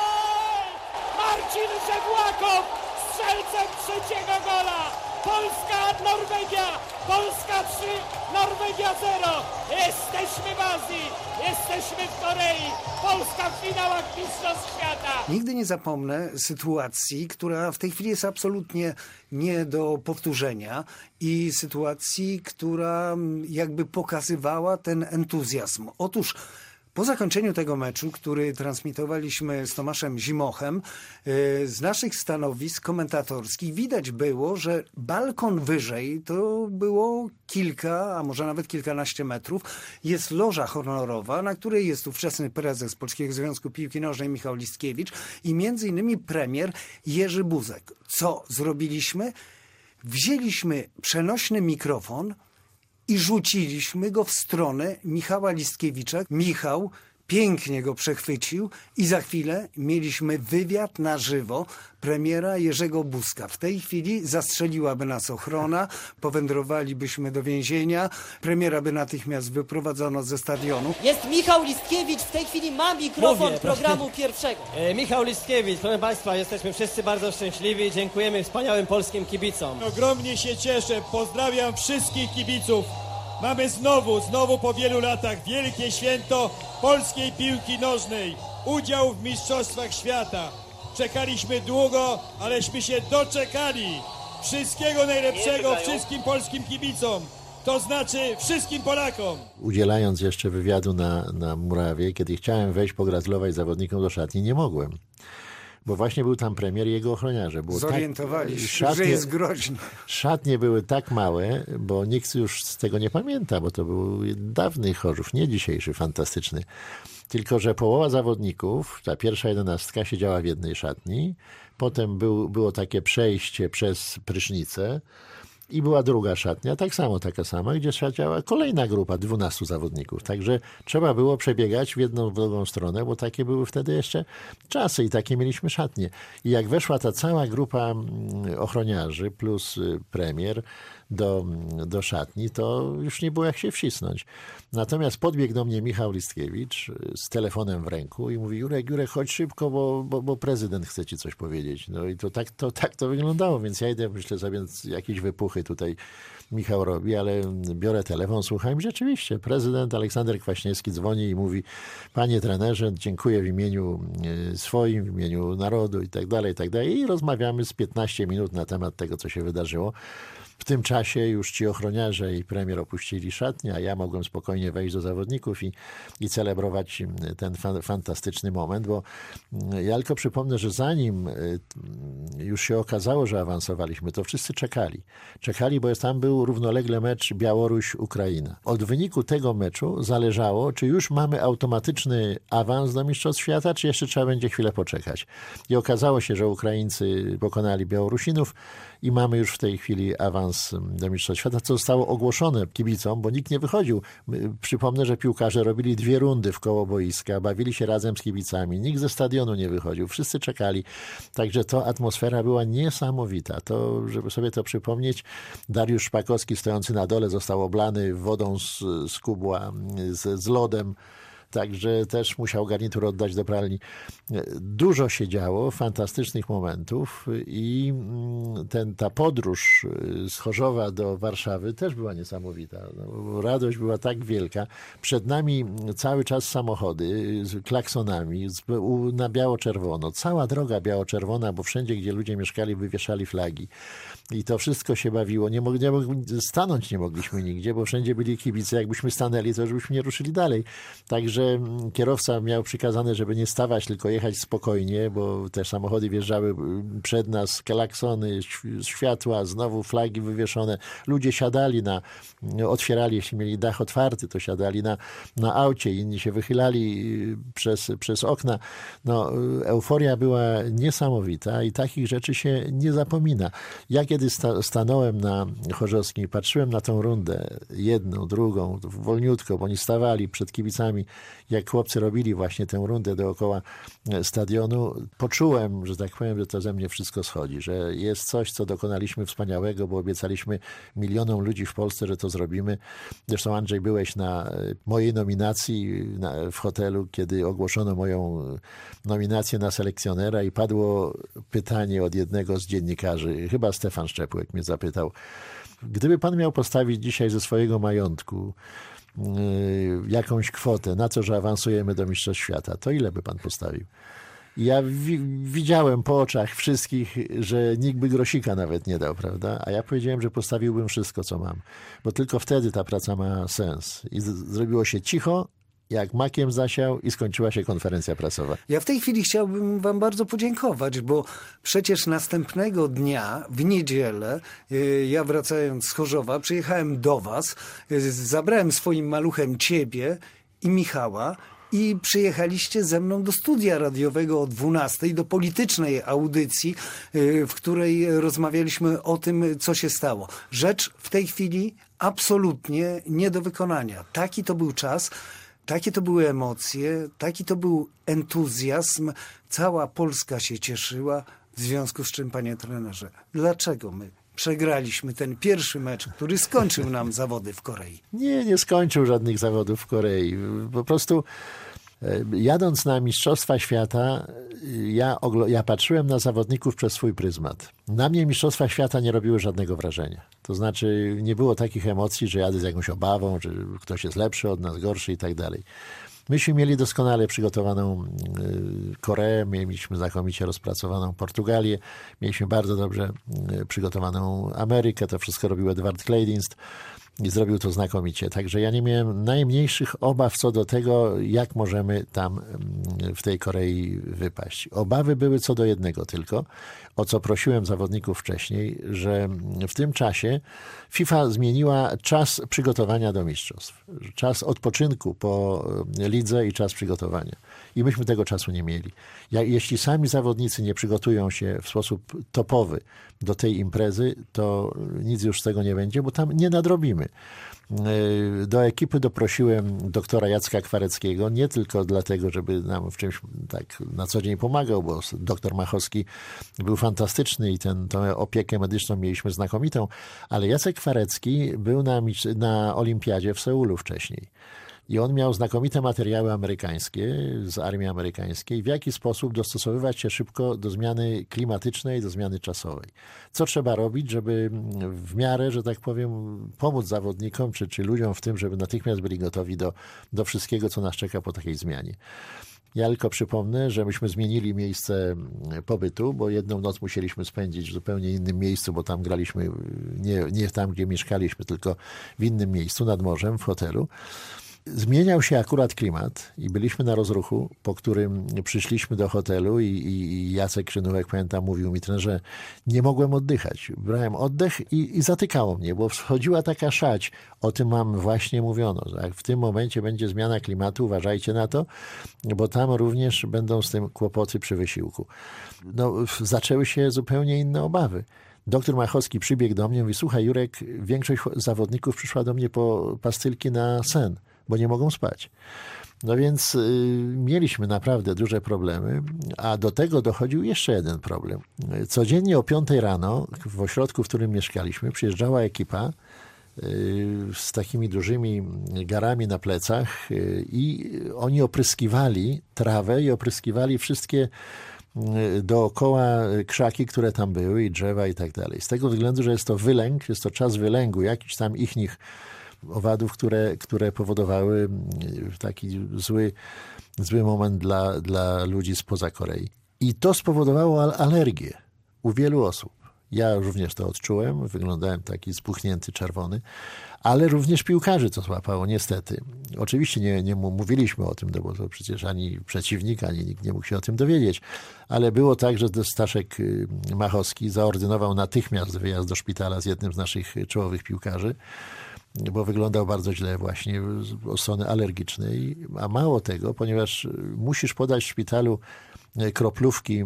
Marcin Żewłakow strzelcem trzeciego gola! Polska, Norwegia! Polska trzy, Norwegia zero! Jesteśmy w Azji! Jesteśmy w Korei! Polska w finałach Mistrzostw Świata! Nigdy nie zapomnę sytuacji, która w tej chwili jest absolutnie nie do powtórzenia i sytuacji, która jakby pokazywała ten entuzjazm. Otóż po zakończeniu tego meczu, który transmitowaliśmy z Tomaszem Zimochem, z naszych stanowisk komentatorskich widać było, że balkon wyżej, to było kilka, a może nawet kilkanaście metrów, jest loża honorowa, na której jest ówczesny prezes Polskiego Związku Piłki Nożnej Michał Listkiewicz i między innymi premier Jerzy Buzek. Co zrobiliśmy? Wzięliśmy przenośny mikrofon i rzuciliśmy go w stronę Michała Listkiewicza. Michał pięknie go przechwycił i za chwilę mieliśmy wywiad na żywo premiera Jerzego Buzka. W tej chwili zastrzeliłaby nas ochrona, powędrowalibyśmy do więzienia, premiera by natychmiast wyprowadzono ze stadionu. Jest Michał Listkiewicz, w tej chwili ma mikrofon Mówię, programu proszę. pierwszego. E, Michał Listkiewicz, proszę Państwa, jesteśmy wszyscy bardzo szczęśliwi. Dziękujemy wspaniałym polskim kibicom. Ogromnie się cieszę, pozdrawiam wszystkich kibiców Mamy znowu, znowu po wielu latach wielkie święto polskiej piłki nożnej. Udział w Mistrzostwach Świata. Czekaliśmy długo, aleśmy się doczekali. Wszystkiego najlepszego wszystkim polskim kibicom. To znaczy wszystkim Polakom. Udzielając jeszcze wywiadu na, na Murawie, kiedy chciałem wejść pogratulować zawodnikom do szatni, nie mogłem. Bo właśnie był tam premier i jego ochroniarze. Było Zorientowali tak, się, szatnie, że jest groźnie. Szatnie były tak małe, bo nikt już z tego nie pamięta, bo to był dawny Chorzów, nie dzisiejszy, fantastyczny. Tylko że połowa zawodników, ta pierwsza jedenastka siedziała w jednej szatni, potem był, było takie przejście przez prysznicę, i była druga szatnia, tak samo taka sama, gdzie siedziała kolejna grupa, dwunastu zawodników. Także trzeba było przebiegać w jedną, w drugą stronę, bo takie były wtedy jeszcze czasy i takie mieliśmy szatnie. I jak weszła ta cała grupa ochroniarzy plus premier do, do szatni, to już nie było jak się wcisnąć. Natomiast podbiegł do mnie Michał Listkiewicz z telefonem w ręku i mówi: Jurek, Jurek, chodź szybko, bo, bo, bo prezydent chce ci coś powiedzieć. No i to tak to, tak to wyglądało, więc ja idę, myślę sobie, jakieś wypuchy tutaj Michał robi, ale biorę telefon, słucham i rzeczywiście prezydent Aleksander Kwaśniewski dzwoni i mówi: panie trenerze, dziękuję w imieniu swoim, w imieniu narodu i tak dalej, i tak dalej. I rozmawiamy z piętnaście minut na temat tego, co się wydarzyło. W tym czasie już ci ochroniarze i premier opuścili szatnię, a ja mogłem spokojnie wejść do zawodników i, i celebrować ten fa- fantastyczny moment, bo ja tylko przypomnę, że zanim już się okazało, że awansowaliśmy, to wszyscy czekali. Czekali, bo tam był równolegle mecz Białoruś-Ukraina. Od wyniku tego meczu zależało, czy już mamy automatyczny awans do Mistrzostw Świata, czy jeszcze trzeba będzie chwilę poczekać. I okazało się, że Ukraińcy pokonali Białorusinów i mamy już w tej chwili awans do Mistrzostw Świata, co zostało ogłoszone kibicom, bo nikt nie wychodził. Przypomnę, że piłkarze robili dwie rundy w koło boiska, bawili się razem z kibicami, nikt ze stadionu nie wychodził, wszyscy czekali. Także to atmosfera była niesamowita. To, żeby sobie to przypomnieć, Dariusz Szpakowski stojący na dole został oblany wodą z, z kubła, z, z lodem. Także też musiał garnitur oddać do pralni. Dużo się działo, fantastycznych momentów i ten, ta podróż z Chorzowa do Warszawy też była niesamowita. No, radość była tak wielka. Przed nami cały czas samochody z klaksonami, z, u, na biało-czerwono. Cała droga biało-czerwona, bo wszędzie, gdzie ludzie mieszkali, wywieszali flagi. I to wszystko się bawiło. Nie mog, nie mog, stanąć nie mogliśmy nigdzie, bo wszędzie byli kibice. Jakbyśmy stanęli, to już byśmy nie ruszyli dalej. Także kierowca miał przykazane, żeby nie stawać, tylko jechać spokojnie, bo te samochody wjeżdżały przed nas, klaksony, światła, znowu flagi wywieszone. Ludzie siadali na, otwierali, jeśli mieli dach otwarty, to siadali na, na aucie, inni się wychylali przez, przez okna. No, euforia była niesamowita i takich rzeczy się nie zapomina. Ja kiedy sta, stanąłem na Chorzowskiej, patrzyłem na tą rundę, jedną, drugą, wolniutko, bo oni stawali przed kibicami, jak chłopcy robili właśnie tę rundę dookoła stadionu, poczułem, że tak powiem, że to ze mnie wszystko schodzi, że jest coś, co dokonaliśmy wspaniałego, bo obiecaliśmy milionom ludzi w Polsce, że to zrobimy. Zresztą, Andrzej, byłeś na mojej nominacji na, w hotelu, kiedy ogłoszono moją nominację na selekcjonera i padło pytanie od jednego z dziennikarzy, chyba Stefan Szczepłek mnie zapytał: gdyby pan miał postawić dzisiaj ze swojego majątku jakąś kwotę na to, że awansujemy do Mistrzostw Świata, to ile by pan postawił? I ja wi- widziałem po oczach wszystkich, że nikt by grosika nawet nie dał, prawda? A ja powiedziałem, że postawiłbym wszystko, co mam, bo tylko wtedy ta praca ma sens. I z- zrobiło się cicho, jak makiem zasiał i skończyła się konferencja prasowa. Ja w tej chwili chciałbym wam bardzo podziękować, bo przecież następnego dnia, w niedzielę, ja wracając z Chorzowa, przyjechałem do was, zabrałem swoim maluchem ciebie i Michała i przyjechaliście ze mną do studia radiowego o dwunastej, do politycznej audycji, w której rozmawialiśmy o tym, co się stało. Rzecz w tej chwili absolutnie nie do wykonania. Taki to był czas. Takie to były emocje, taki to był entuzjazm. Cała Polska się cieszyła, w związku z czym, panie trenerze, dlaczego my przegraliśmy ten pierwszy mecz, który skończył nam zawody w Korei? Nie, nie skończył żadnych zawodów w Korei. Po prostu Jadąc na Mistrzostwa Świata, ja, oglo- ja patrzyłem na zawodników przez swój pryzmat. Na mnie Mistrzostwa Świata nie robiły żadnego wrażenia. To znaczy nie było takich emocji, że jadę z jakąś obawą, że ktoś jest lepszy od nas, gorszy i tak dalej. Myśmy mieli doskonale przygotowaną Koreę, mieliśmy znakomicie rozpracowaną Portugalię, mieliśmy bardzo dobrze przygotowaną Amerykę, to wszystko robił Edward Kleidinst i zrobił to znakomicie. Także ja nie miałem najmniejszych obaw co do tego, jak możemy tam w tej Korei wypaść. Obawy były co do jednego tylko, o co prosiłem zawodników wcześniej, że w tym czasie FIFA zmieniła czas przygotowania do mistrzostw. Czas odpoczynku po lidze i czas przygotowania. I myśmy tego czasu nie mieli. Jeśli sami zawodnicy nie przygotują się w sposób topowy do tej imprezy, to nic już z tego nie będzie, bo tam nie nadrobimy. Do ekipy doprosiłem doktora Jacka Kwareckiego, nie tylko dlatego, żeby nam w czymś tak na co dzień pomagał, bo doktor Machowski był fantastyczny i ten, tę opiekę medyczną mieliśmy znakomitą, ale Jacek Kwarecki był na, na olimpiadzie w Seulu wcześniej. I on miał znakomite materiały amerykańskie, z armii amerykańskiej, w jaki sposób dostosowywać się szybko do zmiany klimatycznej, do zmiany czasowej. Co trzeba robić, żeby w miarę, że tak powiem, pomóc zawodnikom, czy, czy ludziom w tym, żeby natychmiast byli gotowi do, do wszystkiego, co nas czeka po takiej zmianie. Ja tylko przypomnę, że myśmy zmienili miejsce pobytu, bo jedną noc musieliśmy spędzić w zupełnie innym miejscu, bo tam graliśmy nie, nie tam, gdzie mieszkaliśmy, tylko w innym miejscu, nad morzem, w hotelu. Zmieniał się akurat klimat i byliśmy na rozruchu, po którym przyszliśmy do hotelu i, i Jacek Krzynułek, pamiętam, mówił mi, że nie mogłem oddychać. Brałem oddech i, i zatykało mnie, bo wchodziła taka szać. O tym mam właśnie mówiono, że jak w tym momencie będzie zmiana klimatu, uważajcie na to, bo tam również będą z tym kłopoty przy wysiłku. No, zaczęły się zupełnie inne obawy. Doktor Machowski przybiegł do mnie i mówi, słuchaj Jurek, większość zawodników przyszła do mnie po pastylki na sen, bo nie mogą spać. No więc y, mieliśmy naprawdę duże problemy, a do tego dochodził jeszcze jeden problem. Codziennie o piątej rano w ośrodku, w którym mieszkaliśmy, przyjeżdżała ekipa y, z takimi dużymi garami na plecach y, i oni opryskiwali trawę i opryskiwali wszystkie dookoła krzaki, które tam były i drzewa i tak dalej. Z tego względu, że jest to wylęg, jest to czas wylęgu jakichś tam ich owadów, które, które powodowały taki zły, zły moment dla, dla ludzi spoza Korei. I to spowodowało alergię u wielu osób. Ja również to odczułem, wyglądałem taki spuchnięty, czerwony, ale również piłkarzy to złapało, niestety. Oczywiście nie, nie mówiliśmy o tym, no bo to przecież ani przeciwnik, ani nikt nie mógł się o tym dowiedzieć, ale było tak, że Staszek Machowski zaordynował natychmiast wyjazd do szpitala z jednym z naszych czołowych piłkarzy, bo wyglądał bardzo źle właśnie od strony alergicznej, a mało tego, ponieważ musisz podać w szpitalu kroplówki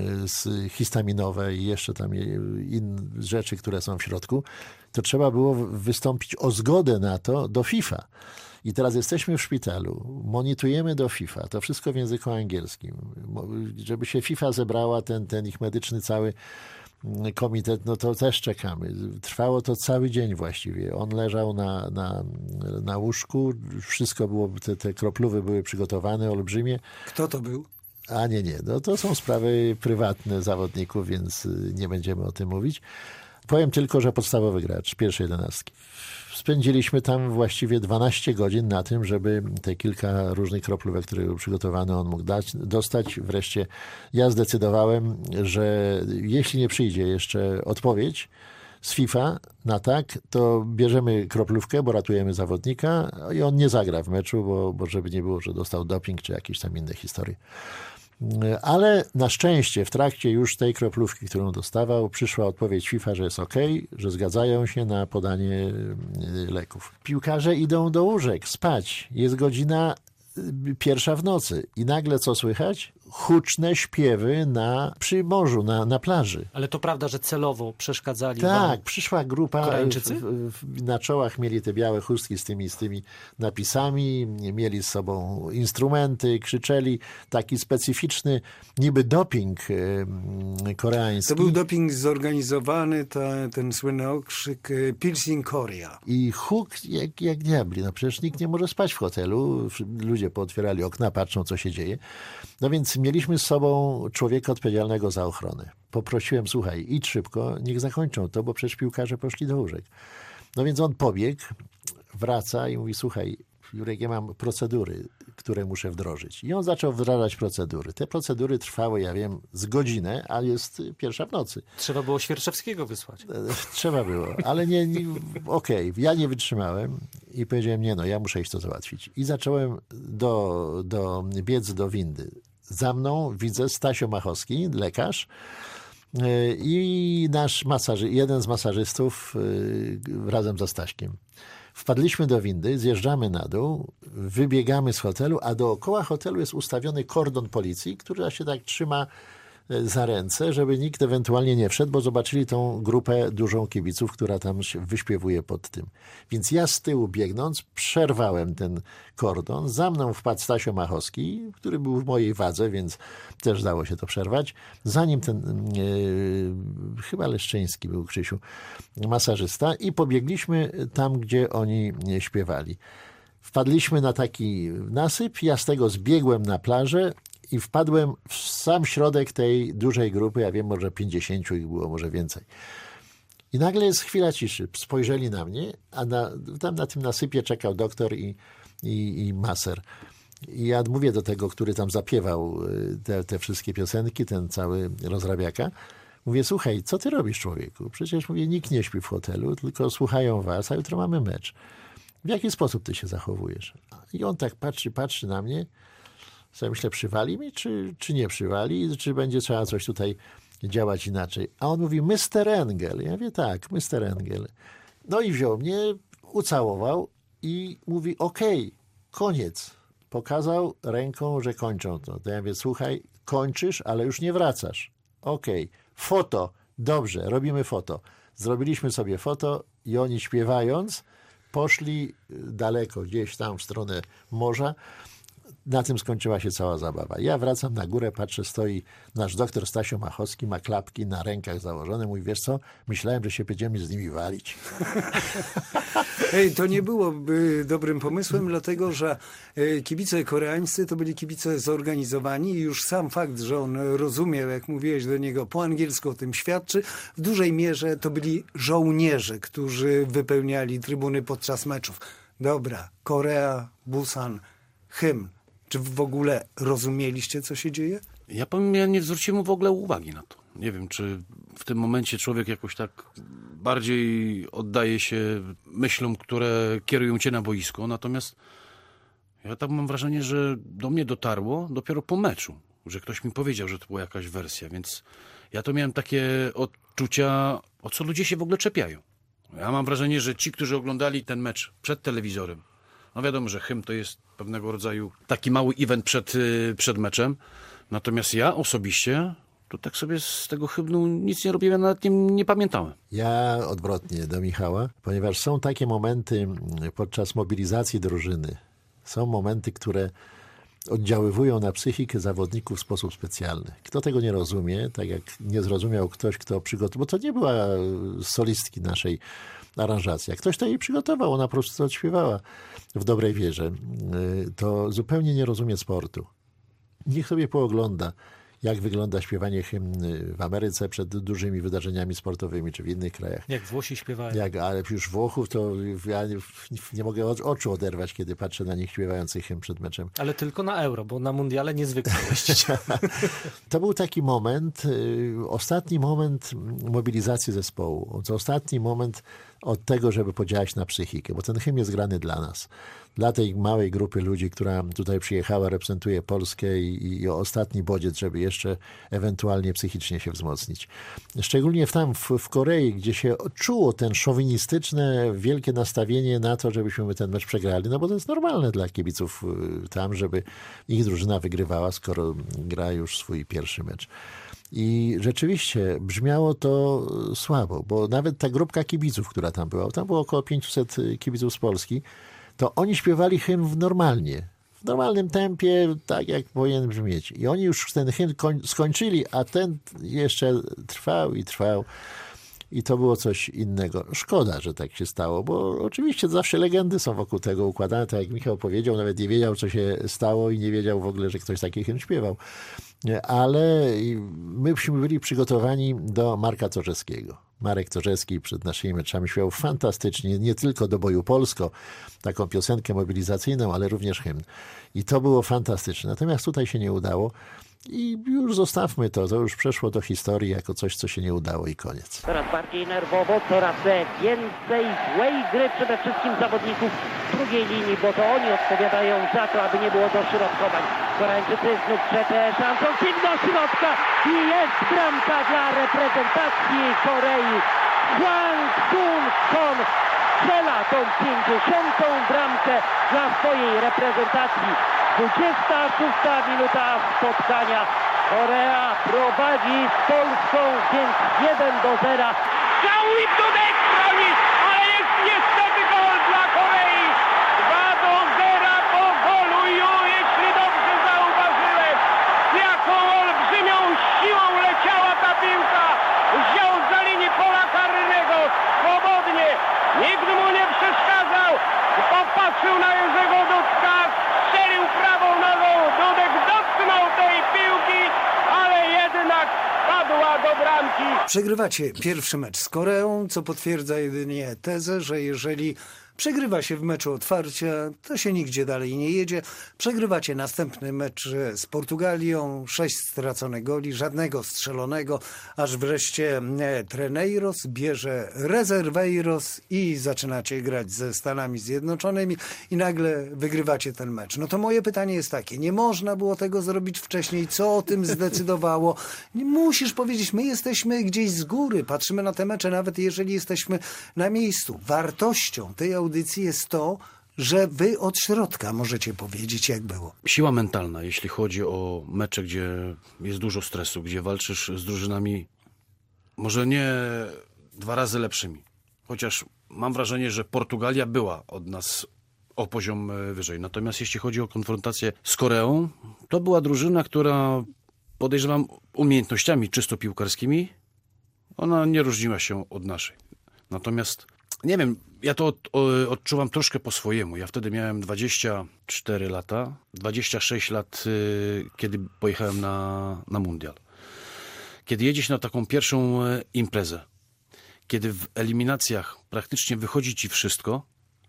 histaminowe i jeszcze tam inne rzeczy, które są w środku, to trzeba było wystąpić o zgodę na to do FIFA. I teraz jesteśmy w szpitalu, monitorujemy do FIFA, to wszystko w języku angielskim, żeby się FIFA zebrała, ten, ten ich medyczny cały komitet, no to też czekamy. Trwało to cały dzień właściwie. On leżał na, na, na łóżku, wszystko było, te, te kroplówy były przygotowane, olbrzymie. Kto to był? A nie, nie, no to są sprawy prywatne zawodników, więc nie będziemy o tym mówić. Powiem tylko, że podstawowy gracz pierwszej jedenastki. Spędziliśmy tam właściwie dwanaście godzin na tym, żeby te kilka różnych kroplówek, które były przygotowane, on mógł dać, dostać. Wreszcie ja zdecydowałem, że jeśli nie przyjdzie jeszcze odpowiedź z FIFA na tak, to bierzemy kroplówkę, bo ratujemy zawodnika i on nie zagra w meczu, bo, bo żeby nie było, że dostał doping czy jakieś tam inne historie. Ale na szczęście w trakcie już tej kroplówki, którą dostawał, przyszła odpowiedź FIFA, że jest okej, że zgadzają się na podanie leków. Piłkarze idą do łóżek spać. Jest godzina pierwsza w nocy i nagle co słychać? huczne śpiewy na, przy morzu, na, na plaży. Ale to prawda, że celowo przeszkadzali Tak, wam przyszła grupa, Koreańczycy? w, w, na czołach mieli te białe chustki z tymi, z tymi napisami, mieli z sobą instrumenty, krzyczeli, taki specyficzny niby doping e, koreański. To był doping zorganizowany, ta, ten słynny okrzyk e, Piercing Korea. I huk jak, jak diabli. No przecież nikt nie może spać w hotelu. Ludzie pootwierali okna, patrzą, co się dzieje. No więc mieliśmy z sobą człowieka odpowiedzialnego za ochronę. Poprosiłem, słuchaj, idź szybko, niech zakończą to, bo przecież piłkarze poszli do łóżek. No więc on pobiegł, wraca i mówi, słuchaj, Jurek, ja mam procedury, które muszę wdrożyć. I on zaczął wdrażać procedury. Te procedury trwały, ja wiem, z godzinę, a jest pierwsza w nocy. Trzeba było Świerczewskiego wysłać. Trzeba było, ale nie, nie okej, okay. Ja nie wytrzymałem i powiedziałem, nie no, ja muszę iść to załatwić. I zacząłem do, do, biec do windy. Za mną widzę Stasio Machowski, lekarz, i nasz masaży, jeden z masażystów razem ze Staśkiem. Wpadliśmy do windy, zjeżdżamy na dół, wybiegamy z hotelu, a dookoła hotelu jest ustawiony kordon policji, który się tak trzyma za ręce, żeby nikt ewentualnie nie wszedł, bo zobaczyli tą grupę dużą kibiców, która tam się wyśpiewuje pod tym. Więc ja z tyłu biegnąc przerwałem ten kordon. Za mną wpadł Stasio Machowski, który był w mojej wadze, więc też dało się to przerwać. Zanim ten, e, chyba Leszczyński był, Krzysiu, masażysta, i pobiegliśmy tam, gdzie oni śpiewali. Wpadliśmy na taki nasyp, ja z tego zbiegłem na plażę i wpadłem w sam środek tej dużej grupy, ja wiem, może pięćdziesięciu ich było, może więcej. I nagle jest chwila ciszy. Spojrzeli na mnie, a na, tam na tym nasypie czekał doktor i, i, i maser. I ja mówię do tego, który tam zapiewał te, te wszystkie piosenki, ten cały rozrabiaka. Mówię, słuchaj, co ty robisz, człowieku? Przecież, mówię, nikt nie śpi w hotelu, tylko słuchają was, a jutro mamy mecz. W jaki sposób ty się zachowujesz? I on tak patrzy, patrzy na mnie. Sobie myślę, przywali mi, czy, czy nie przywali, czy będzie trzeba coś tutaj działać inaczej. A on mówi, mister Engel. Ja mówię, tak, mister Engel. No i wziął mnie, ucałował i mówi, okej, okay, koniec. Pokazał ręką, że kończą to. To ja mówię, słuchaj, kończysz, ale już nie wracasz. Okej, okay. Foto, dobrze, robimy foto. Zrobiliśmy sobie foto i oni śpiewając poszli daleko, gdzieś tam w stronę morza. Na tym skończyła się cała zabawa. Ja wracam na górę, patrzę, stoi nasz doktor Stasio Machowski, ma klapki na rękach założone. Mówi, wiesz co, myślałem, że się będziemy z nimi walić. Ej, to nie byłoby dobrym pomysłem, dlatego że kibice koreańscy to byli kibice zorganizowani i już sam fakt, że on rozumiał, jak mówiłeś do niego po angielsku, o tym świadczy. W dużej mierze to byli żołnierze, którzy wypełniali trybuny podczas meczów. Dobra, Korea, Busan, hymn. Czy w ogóle rozumieliście, co się dzieje? Ja powiem, ja nie zwróciłem w ogóle uwagi na to. Nie wiem, czy w tym momencie człowiek jakoś tak bardziej oddaje się myślom, które kierują cię na boisko. Natomiast ja tak mam wrażenie, że do mnie dotarło dopiero po meczu, że ktoś mi powiedział, że to była jakaś wersja, więc ja to miałem takie odczucia, o co ludzie się w ogóle czepiają. Ja mam wrażenie, że ci, którzy oglądali ten mecz przed telewizorem, no wiadomo, że hymn to jest pewnego rodzaju taki mały event przed, przed meczem. Natomiast ja osobiście to tak sobie z tego hymnu nic nie robiłem, nawet nie, nie pamiętałem. Ja odwrotnie do Michała, ponieważ są takie momenty podczas mobilizacji drużyny. Są momenty, które oddziaływują na psychikę zawodników w sposób specjalny. Kto tego nie rozumie, tak jak nie zrozumiał ktoś, kto przygotował, bo to nie była solistki naszej aranżacja. Ktoś to jej przygotował, ona po prostu to odśpiewała w dobrej wierze. To zupełnie nie rozumie sportu. Niech sobie poogląda, jak wygląda śpiewanie hymn w Ameryce przed dużymi wydarzeniami sportowymi, czy w innych krajach. Jak Włosi śpiewają. Jak, ale już Włochów to ja nie, nie mogę od oczu oderwać, kiedy patrzę na nich śpiewających hymn przed meczem. Ale tylko na Euro, bo na Mundiale niezwykle gościć. To był taki moment, ostatni moment mobilizacji zespołu. To ostatni moment od tego, żeby podziałać na psychikę, bo ten hymn jest grany dla nas. Dla tej małej grupy ludzi, która tutaj przyjechała, reprezentuje Polskę i, i ostatni bodziec, żeby jeszcze ewentualnie psychicznie się wzmocnić. Szczególnie w tam w, w Korei, gdzie się czuło ten szowinistyczne, wielkie nastawienie na to, żebyśmy my ten mecz przegrali, no bo to jest normalne dla kibiców tam, żeby ich drużyna wygrywała, skoro gra już swój pierwszy mecz. I rzeczywiście brzmiało to słabo, bo nawet ta grupka kibiców, która tam była, tam było około pięćset kibiców z Polski, to oni śpiewali hymn normalnie, w normalnym tempie, tak jak powinien brzmieć. I oni już ten hymn koń- skończyli, a ten jeszcze trwał i trwał. I to było coś innego. Szkoda, że tak się stało, bo oczywiście zawsze legendy są wokół tego układane. Tak jak Michał powiedział, nawet nie wiedział, co się stało i nie wiedział w ogóle, że ktoś taki hymn śpiewał. Ale myśmy byli przygotowani do Marka Corzewskiego. Marek Corzewski przed naszymi meczami śpiewał fantastycznie, nie tylko do boju Polsko, taką piosenkę mobilizacyjną, ale również hymn. I to było fantastyczne. Natomiast tutaj się nie udało. I już zostawmy to, to już przeszło do historii jako coś, co się nie udało i koniec. Coraz bardziej nerwowo, coraz więcej złej gry przede wszystkim zawodników drugiej linii, bo to oni odpowiadają za to, aby nie było dośrodkowań. Koreańczycy znów trzecie szansą, do środka i jest bramka dla reprezentacji Korei. Hwang Sun-son strzela tą pięćdziesiątą bramkę dla swojej reprezentacji. dwudziesta szósta minuta spotkania. Korea prowadzi z Polską, więc jeden do zera. Strzał i Dudek broni, ale jest niestety gol dla Korei. dwa do zera po golu Ju, jeśli dobrze zauważyłem. Z jaką olbrzymią siłą leciała ta piłka. Wziął za linii pola karnego swobodnie. Nikt mu nie przeszkadzał. Popatrzył na Jerzego Dudka. Strzelił prawą nogą, Dudek dotknął tej piłki, ale jednak padła do bramki. Przegrywacie pierwszy mecz z Koreą, co potwierdza jedynie tezę, że jeżeli przegrywa się w meczu otwarcia, to się nigdzie dalej nie jedzie. Przegrywacie następny mecz z Portugalią, sześć straconych goli, żadnego strzelonego, aż wreszcie Treneiros bierze Reserveiros i zaczynacie grać ze Stanami Zjednoczonymi i nagle wygrywacie ten mecz. No to moje pytanie jest takie, nie można było tego zrobić wcześniej, co o tym zdecydowało? Nie musisz powiedzieć, my jesteśmy gdzieś z góry, patrzymy na te mecze, nawet jeżeli jesteśmy na miejscu. Wartością tej audycji jest to, że wy od środka możecie powiedzieć, jak było. Siła mentalna, jeśli chodzi o mecze, gdzie jest dużo stresu, gdzie walczysz z drużynami może nie dwa razy lepszymi. Chociaż mam wrażenie, że Portugalia była od nas o poziom wyżej. Natomiast jeśli chodzi o konfrontację z Koreą, to była drużyna, która podejrzewam umiejętnościami czysto piłkarskimi, ona nie różniła się od naszej. Natomiast nie wiem, ja to od, o, odczuwam troszkę po swojemu. Ja wtedy miałem dwadzieścia cztery lata, dwadzieścia sześć lat, y, kiedy pojechałem na, na mundial. Kiedy jedziesz na taką pierwszą y, imprezę, kiedy w eliminacjach praktycznie wychodzi ci wszystko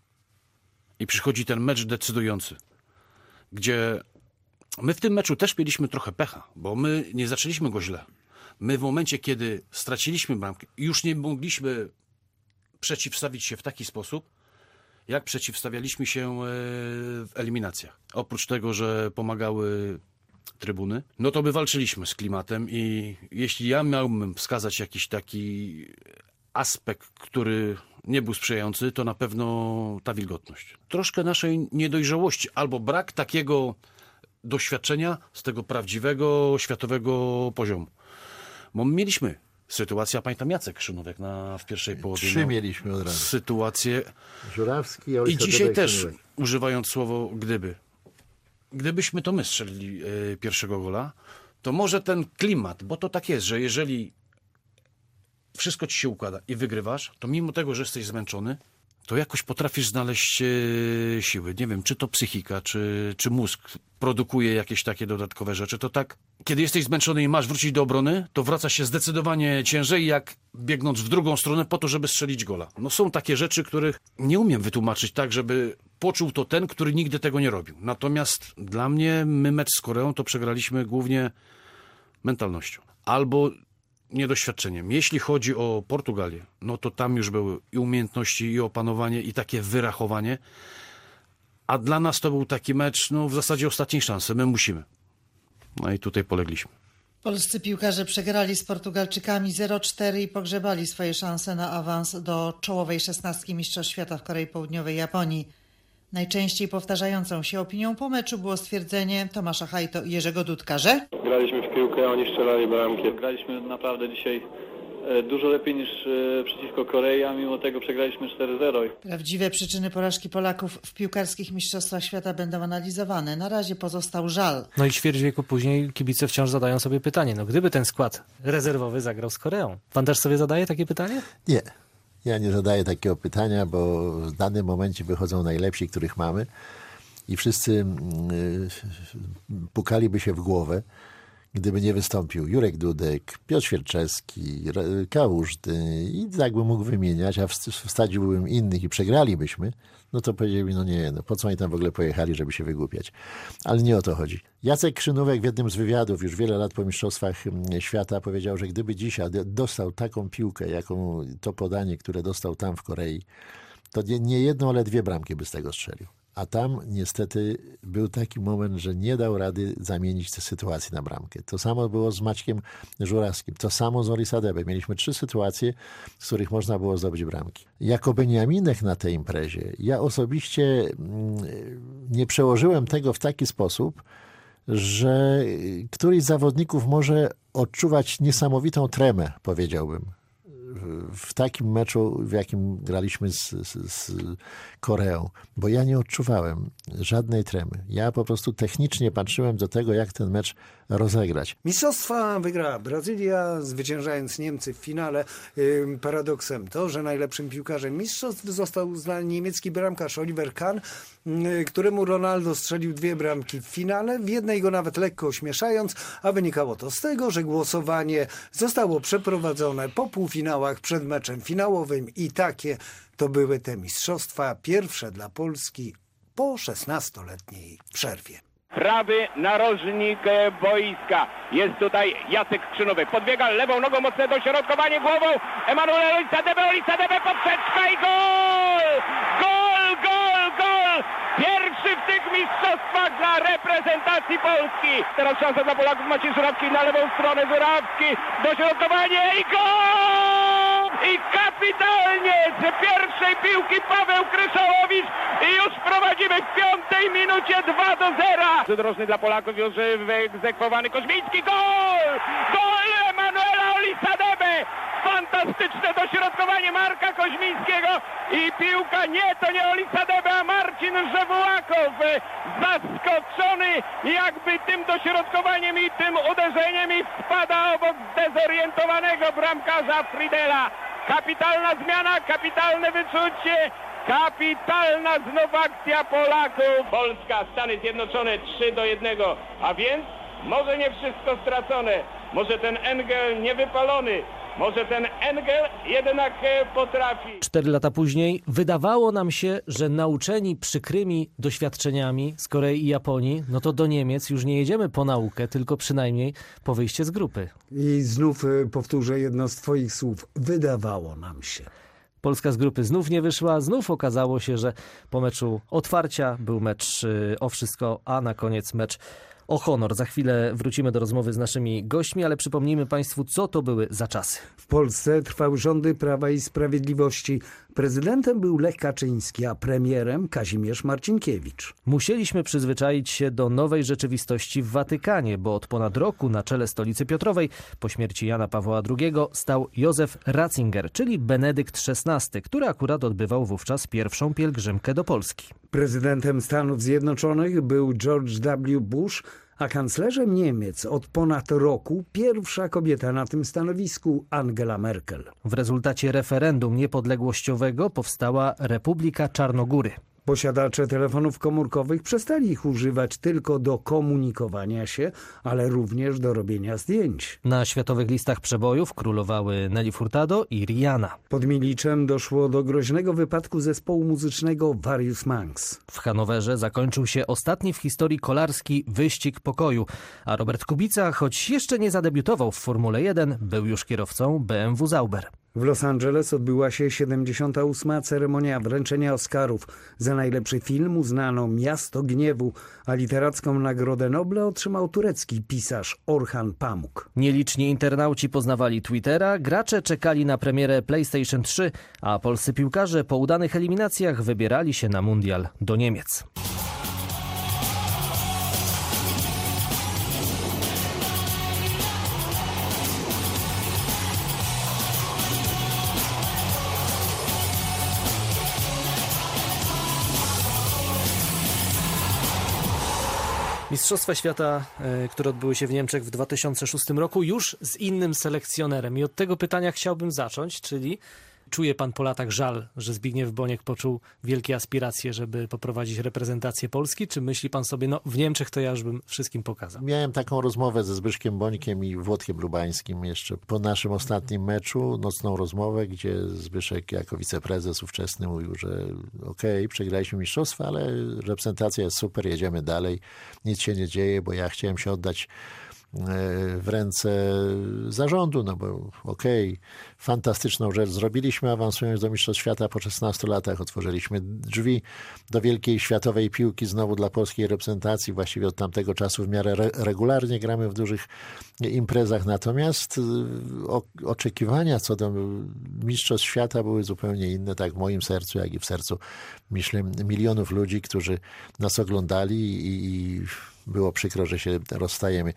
i przychodzi ten mecz decydujący, gdzie my w tym meczu też mieliśmy trochę pecha, bo my nie zaczęliśmy go źle. My w momencie, kiedy straciliśmy bramkę, już nie mogliśmy przeciwstawić się w taki sposób, jak przeciwstawialiśmy się w eliminacjach. Oprócz tego, że pomagały trybuny, no to my walczyliśmy z klimatem i jeśli ja miałbym wskazać jakiś taki aspekt, który nie był sprzyjający, to na pewno ta wilgotność. Troszkę naszej niedojrzałości albo brak takiego doświadczenia z tego prawdziwego, światowego poziomu. Bo mieliśmy sytuacja, pamiętam Jacek Krzynówek na, w pierwszej połowie. Trzy no, mieliśmy od razu. Sytuację. Żurawski, I dzisiaj też, używając słowo gdyby. Gdybyśmy to my strzelili y, pierwszego gola, to może ten klimat, bo to tak jest, że jeżeli wszystko ci się układa i wygrywasz, to mimo tego, że jesteś zmęczony, to jakoś potrafisz znaleźć e, siły. Nie wiem, czy to psychika, czy, czy mózg produkuje jakieś takie dodatkowe rzeczy. To tak, kiedy jesteś zmęczony i masz wrócić do obrony, to wraca się zdecydowanie ciężej, jak biegnąc w drugą stronę po to, żeby strzelić gola. No są takie rzeczy, których nie umiem wytłumaczyć tak, żeby poczuł to ten, który nigdy tego nie robił. Natomiast dla mnie my mecz z Koreą to przegraliśmy głównie mentalnością. Albo niedoświadczeniem. Jeśli chodzi o Portugalię, no to tam już były i umiejętności, i opanowanie, i takie wyrachowanie. A dla nas to był taki mecz, no w zasadzie ostatniej szansy. My musimy. No i tutaj polegliśmy. Polscy piłkarze przegrali z Portugalczykami zero cztery i pogrzebali swoje szanse na awans do czołowej szesnastki Mistrzostw Świata w Korei Południowej i Japonii. Najczęściej powtarzającą się opinią po meczu było stwierdzenie Tomasza Hajto i Jerzego Dudka, że graliśmy w piłkę, a oni strzelali bramki. Graliśmy naprawdę dzisiaj dużo lepiej niż przeciwko Korei, a mimo tego przegraliśmy cztery zero. Prawdziwe przyczyny porażki Polaków w piłkarskich Mistrzostwach Świata będą analizowane. Na razie pozostał żal. No i ćwierć wieku później kibice wciąż zadają sobie pytanie, no gdyby ten skład rezerwowy zagrał z Koreą, pan też sobie zadaje takie pytanie? Nie. Ja nie zadaję takiego pytania, bo w danym momencie wychodzą najlepsi, których mamy i wszyscy y, pukaliby się w głowę, gdyby nie wystąpił Jurek Dudek, Piotr Świerczewski, Kałużny i tak bym mógł wymieniać, a wsadziłbym innych i przegralibyśmy, no to powiedzieliby, no nie, no po co oni tam w ogóle pojechali, żeby się wygłupiać. Ale nie o to chodzi. Jacek Krzynówek w jednym z wywiadów już wiele lat po Mistrzostwach Świata powiedział, że gdyby dzisiaj dostał taką piłkę, jaką to podanie, które dostał tam w Korei, to nie, nie jedną, ale dwie bramki by z tego strzelił. A tam niestety był taki moment, że nie dał rady zamienić tej sytuacji na bramkę. To samo było z Maćkiem Żurawskim. To samo z Olisadebe. Mieliśmy trzy sytuacje, z których można było zdobyć bramki. Jako Beniaminek na tej imprezie, ja osobiście nie przełożyłem tego w taki sposób, że któryś z zawodników może odczuwać niesamowitą tremę, powiedziałbym. W takim meczu, w jakim graliśmy z, z, z Koreą, bo ja nie odczuwałem żadnej tremy. Ja po prostu technicznie patrzyłem do tego, jak ten mecz rozegrać. Mistrzostwa wygrała Brazylia, zwyciężając Niemcy w finale. Paradoksem to, że najlepszym piłkarzem mistrzostw został uznany niemiecki bramkarz Oliver Kahn, któremu Ronaldo strzelił dwie bramki w finale, w jednej go nawet lekko ośmieszając, a wynikało to z tego, że głosowanie zostało przeprowadzone po półfinałach przed meczem finałowym i takie to były te mistrzostwa, pierwsze dla Polski po szesnastoletniej przerwie. Prawy narożnik boiska. Jest tutaj Jacek Krzynówek. Podbiega lewą nogą, mocne dośrodkowanie głową. Emanuel Olisadebe, Olisadebe, poprzeczka i gol! Gol, gol, gol! Pierwszy w tych mistrzostwach dla reprezentacji Polski. Teraz szansa dla Polaków. Maciej Żurawski na lewą stronę. Żurawski, dośrodkowanie i gol! I kapitalnie z pierwszej piłki Paweł Kryszałowicz i już prowadzimy w piątej minucie dwa do zera. Drożny dla Polaków już wyegzekwowany Koźmiński. Gol! Gol Emanuela Olisadebe! Fantastyczne dośrodkowanie Marka Koźmińskiego i piłka nie, to nie Olisadebe, a Marcin Żewłakow. Zaskoczony jakby tym dośrodkowaniem i tym uderzeniem i spada obok zdezorientowanego bramkarza Friedela. Kapitalna zmiana, kapitalne wyczucie. Kapitalna znów akcja Polaków. Polska, Stany Zjednoczone trzy do jednego. A więc może nie wszystko stracone. Może ten Engel niewypalony. Może ten Engel jednak potrafi. Cztery lata później wydawało nam się, że nauczeni przykrymi doświadczeniami z Korei i Japonii, no to do Niemiec już nie jedziemy po naukę, tylko przynajmniej po wyjście z grupy. I znów powtórzę jedno z twoich słów. Wydawało nam się. Polska z grupy znów nie wyszła, znów okazało się, że po meczu otwarcia był mecz o wszystko, a na koniec mecz o honor. Za chwilę wrócimy do rozmowy z naszymi gośćmi, ale przypomnijmy Państwu, co to były za czasy. W Polsce trwały rządy Prawa i Sprawiedliwości. Prezydentem był Lech Kaczyński, a premierem Kazimierz Marcinkiewicz. Musieliśmy przyzwyczaić się do nowej rzeczywistości w Watykanie, bo od ponad roku na czele stolicy Piotrowej po śmierci Jana Pawła drugiego stał Józef Ratzinger, czyli Benedykt szesnasty, który akurat odbywał wówczas pierwszą pielgrzymkę do Polski. Prezydentem Stanów Zjednoczonych był George W. Bush, a kanclerzem Niemiec od ponad roku pierwsza kobieta na tym stanowisku, Angela Merkel. W rezultacie referendum niepodległościowego powstała Republika Czarnogóry. Posiadacze telefonów komórkowych przestali ich używać tylko do komunikowania się, ale również do robienia zdjęć. Na światowych listach przebojów królowały Nelly Furtado i Rihanna. Pod Miliczem doszło do groźnego wypadku zespołu muzycznego Various Monks. W Hanowerze zakończył się ostatni w historii kolarski wyścig pokoju, a Robert Kubica, choć jeszcze nie zadebiutował w Formule jeden, był już kierowcą B M W Sauber. W Los Angeles odbyła się siedemdziesiąta ósma ceremonia wręczenia Oscarów. Za najlepszy film uznano Miasto Gniewu, a literacką Nagrodę Nobla otrzymał turecki pisarz Orhan Pamuk. Nieliczni internauci poznawali Twittera, gracze czekali na premierę PlayStation trzy, a polscy piłkarze po udanych eliminacjach wybierali się na mundial do Niemiec. Mistrzostwa Świata, które odbyły się w Niemczech w dwa tysiące szóstym roku, już z innym selekcjonerem. I od tego pytania chciałbym zacząć, czyli czuje pan po latach żal, że Zbigniew Boniek poczuł wielkie aspiracje, żeby poprowadzić reprezentację Polski? Czy myśli pan sobie, no w Niemczech to ja już bym wszystkim pokazał? Miałem taką rozmowę ze Zbyszkiem Bońkiem i Włodkiem Lubańskim jeszcze po naszym ostatnim meczu, nocną rozmowę, gdzie Zbyszek jako wiceprezes ówczesny mówił, że okej, okay, przegraliśmy mistrzostwa, ale reprezentacja jest super, jedziemy dalej, nic się nie dzieje, bo ja chciałem się oddać w ręce zarządu, no bo okej, okay, fantastyczną rzecz zrobiliśmy, awansując do Mistrzostw Świata po szesnastu latach, otworzyliśmy drzwi do wielkiej światowej piłki znowu dla polskiej reprezentacji, właściwie od tamtego czasu w miarę re- regularnie gramy w dużych imprezach, natomiast o- oczekiwania co do Mistrzostw Świata były zupełnie inne, tak w moim sercu, jak i w sercu, myślę, milionów ludzi, którzy nas oglądali i, i było przykro, że się rozstajemy.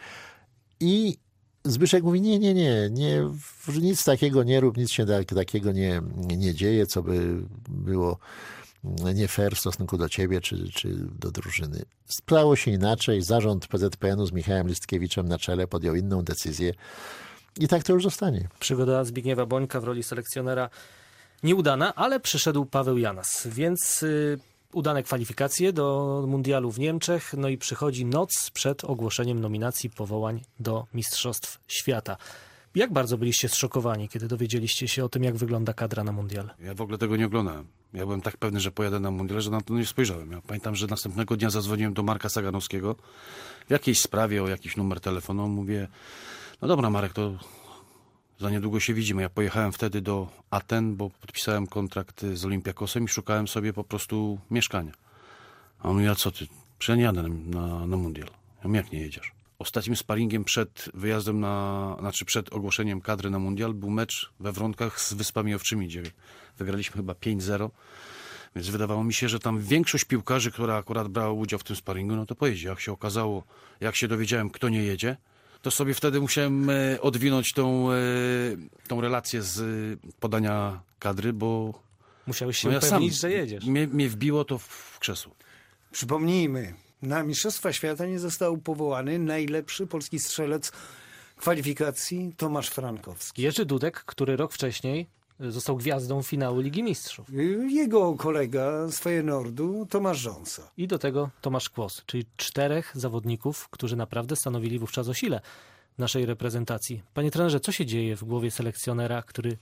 I Zbyszek mówi, nie, nie, nie, nie, nic takiego nie rób, nic się tak, takiego nie, nie dzieje, co by było nie fair w stosunku do ciebie czy, czy do drużyny. Stało się inaczej, zarząd P Z P N u z Michałem Listkiewiczem na czele podjął inną decyzję i tak to już zostanie. Przygoda Zbigniewa Bońka w roli selekcjonera nieudana, ale przyszedł Paweł Janas, więc y, udane kwalifikacje do mundialu w Niemczech, no i przychodzi noc przed ogłoszeniem nominacji powołań do Mistrzostw Świata. Jak bardzo byliście zszokowani, kiedy dowiedzieliście się o tym, jak wygląda kadra na mundial? Ja w ogóle tego nie oglądałem. Ja byłem tak pewny, że pojadę na mundial, że na to nie spojrzałem. Ja pamiętam, że następnego dnia zadzwoniłem do Marka Saganowskiego w jakiejś sprawie, o jakiś numer telefonu. Mówię, no dobra Marek, to za niedługo się widzimy. Ja pojechałem wtedy do Aten, bo podpisałem kontrakt z Olympiakosem i szukałem sobie po prostu mieszkania. A on mówi, a co ty? Przecież ja nie jadę na, na mundial. Ja mówię, jak nie jedziesz? Ostatnim sparingiem przed wyjazdem na, znaczy przed ogłoszeniem kadry na mundial był mecz we Wronkach z Wyspami Owczymi, gdzie wygraliśmy chyba pięć zero. Więc wydawało mi się, że tam większość piłkarzy, która akurat brała udział w tym sparingu, no to pojedzie. Jak się okazało, jak się dowiedziałem, kto nie jedzie, to sobie wtedy musiałem odwinąć tą, tą relację z podania kadry, bo musiałeś się no ja upewnić, sam, że jedziesz. Mnie, mnie wbiło to w krzesło. Przypomnijmy, na Mistrzostwa Świata nie został powołany najlepszy polski strzelec kwalifikacji Tomasz Frankowski. Jerzy Dudek, który rok wcześniej został gwiazdą finału Ligi Mistrzów. Jego kolega z Feyenoordu, Tomasz Rząsa. I do tego Tomasz Kłos, czyli czterech zawodników, którzy naprawdę stanowili wówczas o sile naszej reprezentacji. Panie trenerze, co się dzieje w głowie selekcjonera, który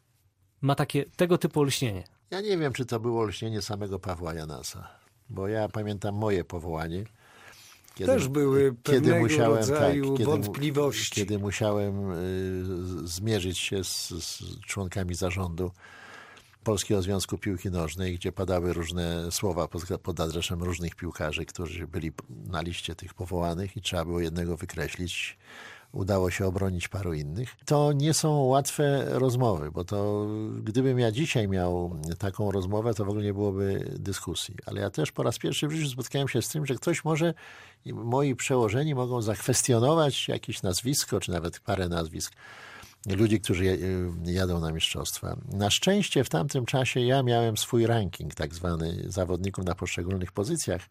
ma takie, tego typu olśnienie? Ja nie wiem, czy to było olśnienie samego Pawła Janasa, bo ja pamiętam moje powołanie. Kiedy, Też były kiedy pewnego musiałem, rodzaju tak, kiedy, wątpliwości. Kiedy musiałem y, zmierzyć się z, z członkami zarządu Polskiego Związku Piłki Nożnej, gdzie padały różne słowa pod, pod adresem różnych piłkarzy, którzy byli na liście tych powołanych i trzeba było jednego wykreślić. Udało się obronić paru innych. To nie są łatwe rozmowy, bo to gdybym ja dzisiaj miał taką rozmowę, to w ogóle nie byłoby dyskusji. Ale ja też po raz pierwszy w życiu spotkałem się z tym, że ktoś może, moi przełożeni mogą zakwestionować jakieś nazwisko, czy nawet parę nazwisk ludzi, którzy jadą na mistrzostwa. Na szczęście w tamtym czasie ja miałem swój ranking tak zwany zawodników na poszczególnych pozycjach.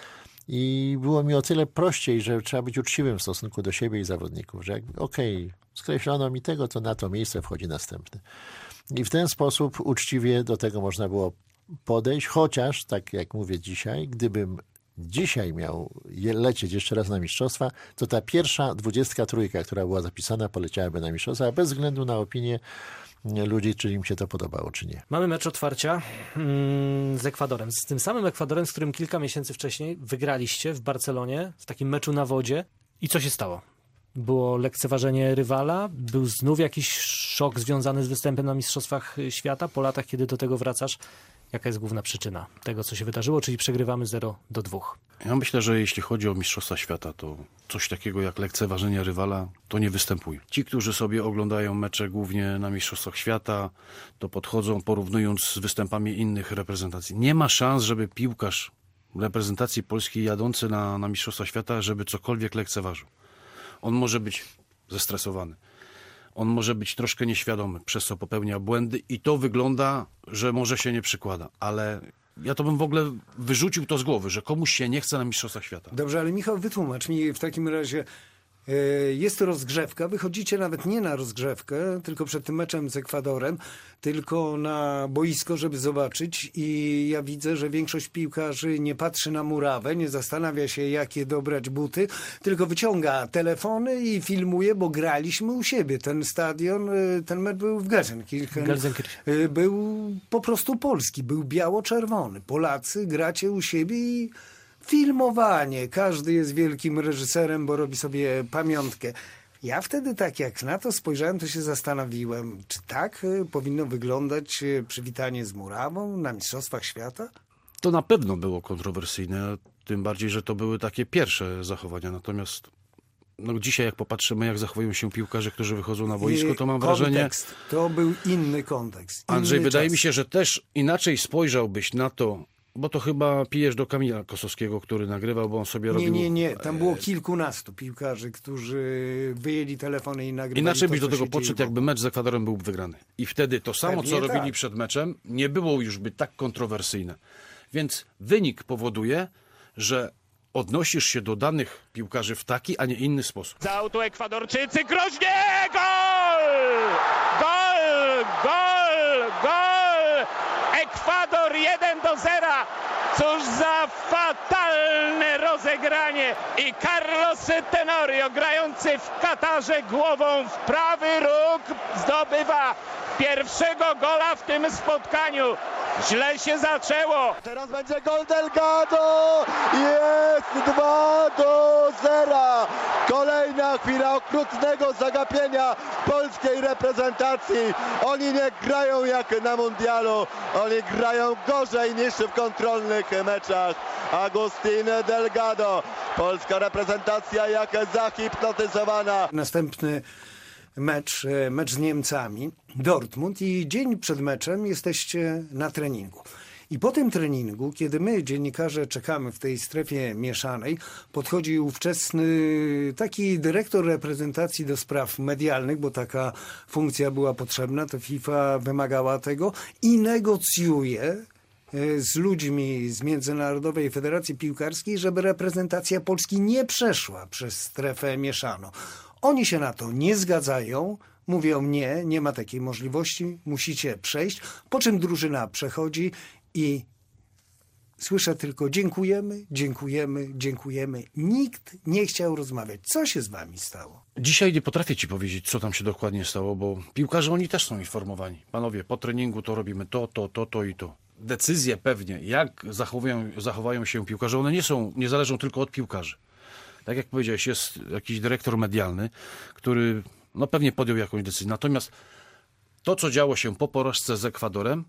I było mi o tyle prościej, że trzeba być uczciwym w stosunku do siebie i zawodników, że jak okej, okay, skreślono mi tego, to na to miejsce wchodzi następny. I w ten sposób uczciwie do tego można było podejść, chociaż, tak jak mówię dzisiaj, gdybym dzisiaj miał je- lecieć jeszcze raz na mistrzostwa, to ta pierwsza dwudziestka trójka, która była zapisana, poleciałaby na mistrzostwa, bez względu na opinię ludzi, czy im się to podobało, czy nie. Mamy mecz otwarcia mm, z Ekwadorem. Z tym samym Ekwadorem, z którym kilka miesięcy wcześniej wygraliście w Barcelonie, w takim meczu na wodzie. I co się stało? Było lekceważenie rywala? Był znów jakiś szok związany z występem na Mistrzostwach Świata? Po latach, kiedy do tego wracasz, jaka jest główna przyczyna tego, co się wydarzyło, czyli przegrywamy zero do dwóch? Ja myślę, że jeśli chodzi o Mistrzostwa Świata, to coś takiego jak lekceważenie rywala to nie występuje. Ci, którzy sobie oglądają mecze głównie na Mistrzostwach Świata, to podchodzą porównując z występami innych reprezentacji. Nie ma szans, żeby piłkarz reprezentacji polskiej jadący na, na Mistrzostwa Świata, żeby cokolwiek lekceważył. On może być zestresowany. On może być troszkę nieświadomy, przez co popełnia błędy i to wygląda, że może się nie przykłada, ale ja to bym w ogóle wyrzucił to z głowy, że komuś się nie chce na Mistrzostwach Świata. Dobrze, ale Michał, wytłumacz mi w takim razie, e, jest to rozgrzewka, wychodzicie nawet nie na rozgrzewkę, tylko przed tym meczem z Ekwadorem, tylko na boisko, żeby zobaczyć i ja widzę, że większość piłkarzy nie patrzy na murawę, nie zastanawia się, jakie dobrać buty, tylko wyciąga telefony i filmuje, bo graliśmy u siebie. Ten stadion, e, ten mecz był w Gelsenkirchen. Gelsenkirchen. E, Był po prostu polski, był biało-czerwony. Polacy, gracie u siebie i filmowanie. Każdy jest wielkim reżyserem, bo robi sobie pamiątkę. Ja wtedy tak jak na to spojrzałem, to się zastanowiłem, czy tak y, powinno wyglądać y, przywitanie z murawą na Mistrzostwach Świata? To na pewno było kontrowersyjne, tym bardziej, że to były takie pierwsze zachowania. Natomiast no, dzisiaj jak popatrzymy, jak zachowują się piłkarze, którzy wychodzą na boisko, to mam wrażenie... Kontekst. To był inny kontekst. Inny Andrzej, wydaje czas. mi się, że też inaczej spojrzałbyś na to, bo to chyba pijesz do Kamila Kosowskiego, który nagrywał, bo on sobie Nie, robił... nie, nie. Tam było kilkunastu piłkarzy, którzy wyjęli telefony i nagrywali. Inaczej to, byś do co tego się dzieje podszedł, wokół. jakby mecz z Ekwadorem był wygrany. I wtedy to samo, Pewnie co robili tak. przed meczem, nie było już by tak kontrowersyjne. Więc wynik powoduje, że odnosisz się do danych piłkarzy w taki, a nie inny sposób. Za auto Ekwadorczycy, groźnie! Gol! Gol! Gol! Gol! Ekwador jeden do zera! Cóż za fatalne rozegranie! I Carlos Tenorio, grający w Katarze głową w prawy róg, zdobywa pierwszego gola w tym spotkaniu. Źle się zaczęło. Teraz będzie gol Delgado! Jest dwa do zera! Kolejna chwila okrutnego zagapienia polskiej reprezentacji. Oni nie grają jak na mundialu. Oni grają gorzej niż w kontrolnych meczach. Agustin Delgado. Polska reprezentacja jak zahipnotyzowana. Następny mecz, e, mecz z Niemcami, Dortmund, i dzień przed meczem jesteście na treningu. I po tym treningu, kiedy my, dziennikarze, czekamy w tej strefie mieszanej, podchodzi ówczesny taki dyrektor reprezentacji do spraw medialnych, bo taka funkcja była potrzebna, to FIFA wymagała tego, i negocjuje e, z ludźmi z Międzynarodowej Federacji Piłkarskiej, żeby reprezentacja Polski nie przeszła przez strefę mieszaną. Oni się na to nie zgadzają, mówią nie, nie ma takiej możliwości, musicie przejść, po czym drużyna przechodzi i słyszę tylko dziękujemy, dziękujemy, dziękujemy. Nikt nie chciał rozmawiać. Co się z wami stało? Dzisiaj nie potrafię ci powiedzieć, co tam się dokładnie stało, bo piłkarze, oni też są informowani. Panowie, po treningu to robimy to, to, to, to i to. Decyzje pewnie, jak zachowują, zachowają się piłkarze, one nie są, nie zależą tylko od piłkarzy. Tak jak powiedziałeś, jest jakiś dyrektor medialny, który no pewnie podjął jakąś decyzję. Natomiast to, co działo się po porażce z Ekwadorem,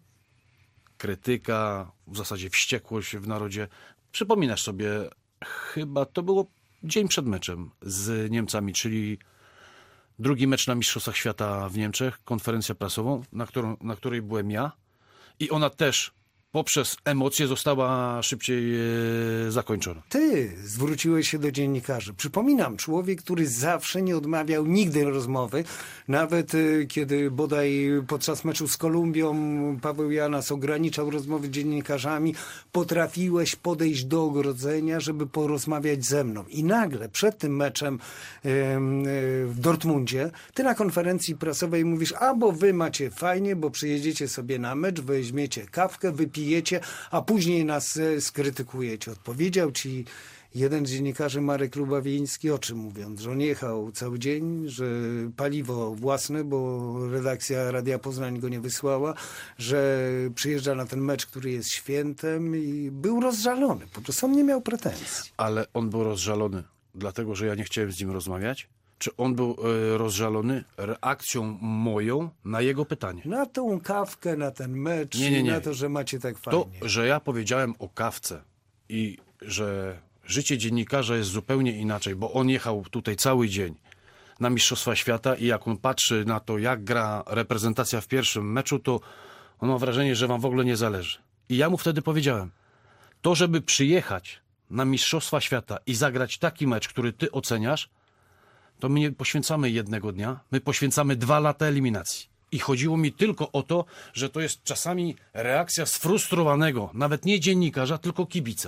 krytyka, w zasadzie wściekłość w narodzie. Przypominasz sobie, chyba to było dzień przed meczem z Niemcami, czyli drugi mecz na Mistrzostwach Świata w Niemczech, konferencja prasową, na, którą, na której byłem ja. I ona też poprzez emocje została szybciej e, zakończona. Ty zwróciłeś się do dziennikarzy. Przypominam, człowiek, który zawsze nie odmawiał nigdy rozmowy, nawet y, kiedy bodaj podczas meczu z Kolumbią Paweł Janas ograniczał rozmowy z dziennikarzami, potrafiłeś podejść do ogrodzenia, żeby porozmawiać ze mną. I nagle przed tym meczem y, y, w Dortmundzie ty na konferencji prasowej mówisz, a bo wy macie fajnie, bo przyjedziecie sobie na mecz, weźmiecie kawkę, wypijecie pijecie, a później nas e, skrytykujecie. Odpowiedział ci jeden z dziennikarzy, Marek Lubawiński, o czym mówiąc, że on jechał cały dzień, że paliwo własne, bo redakcja Radia Poznań go nie wysłała, że przyjeżdża na ten mecz, który jest świętem i był rozżalony. Po prostu on nie miał pretensji. Ale on był rozżalony dlatego, że ja nie chciałem z nim rozmawiać? Czy on był e, rozżalony reakcją moją na jego pytanie? Na tą kawkę, na ten mecz nie, nie, nie. i na to, że macie tak fajnie. To, że ja powiedziałem o kawce i że życie dziennikarza jest zupełnie inaczej, bo on jechał tutaj cały dzień na Mistrzostwa Świata i jak on patrzy na to, jak gra reprezentacja w pierwszym meczu, to on ma wrażenie, że wam w ogóle nie zależy. I ja mu wtedy powiedziałem, to żeby przyjechać na Mistrzostwa Świata i zagrać taki mecz, który ty oceniasz, to my nie poświęcamy jednego dnia, my poświęcamy dwa lata eliminacji. I chodziło mi tylko o to, że to jest czasami reakcja sfrustrowanego, nawet nie dziennikarza, tylko kibica.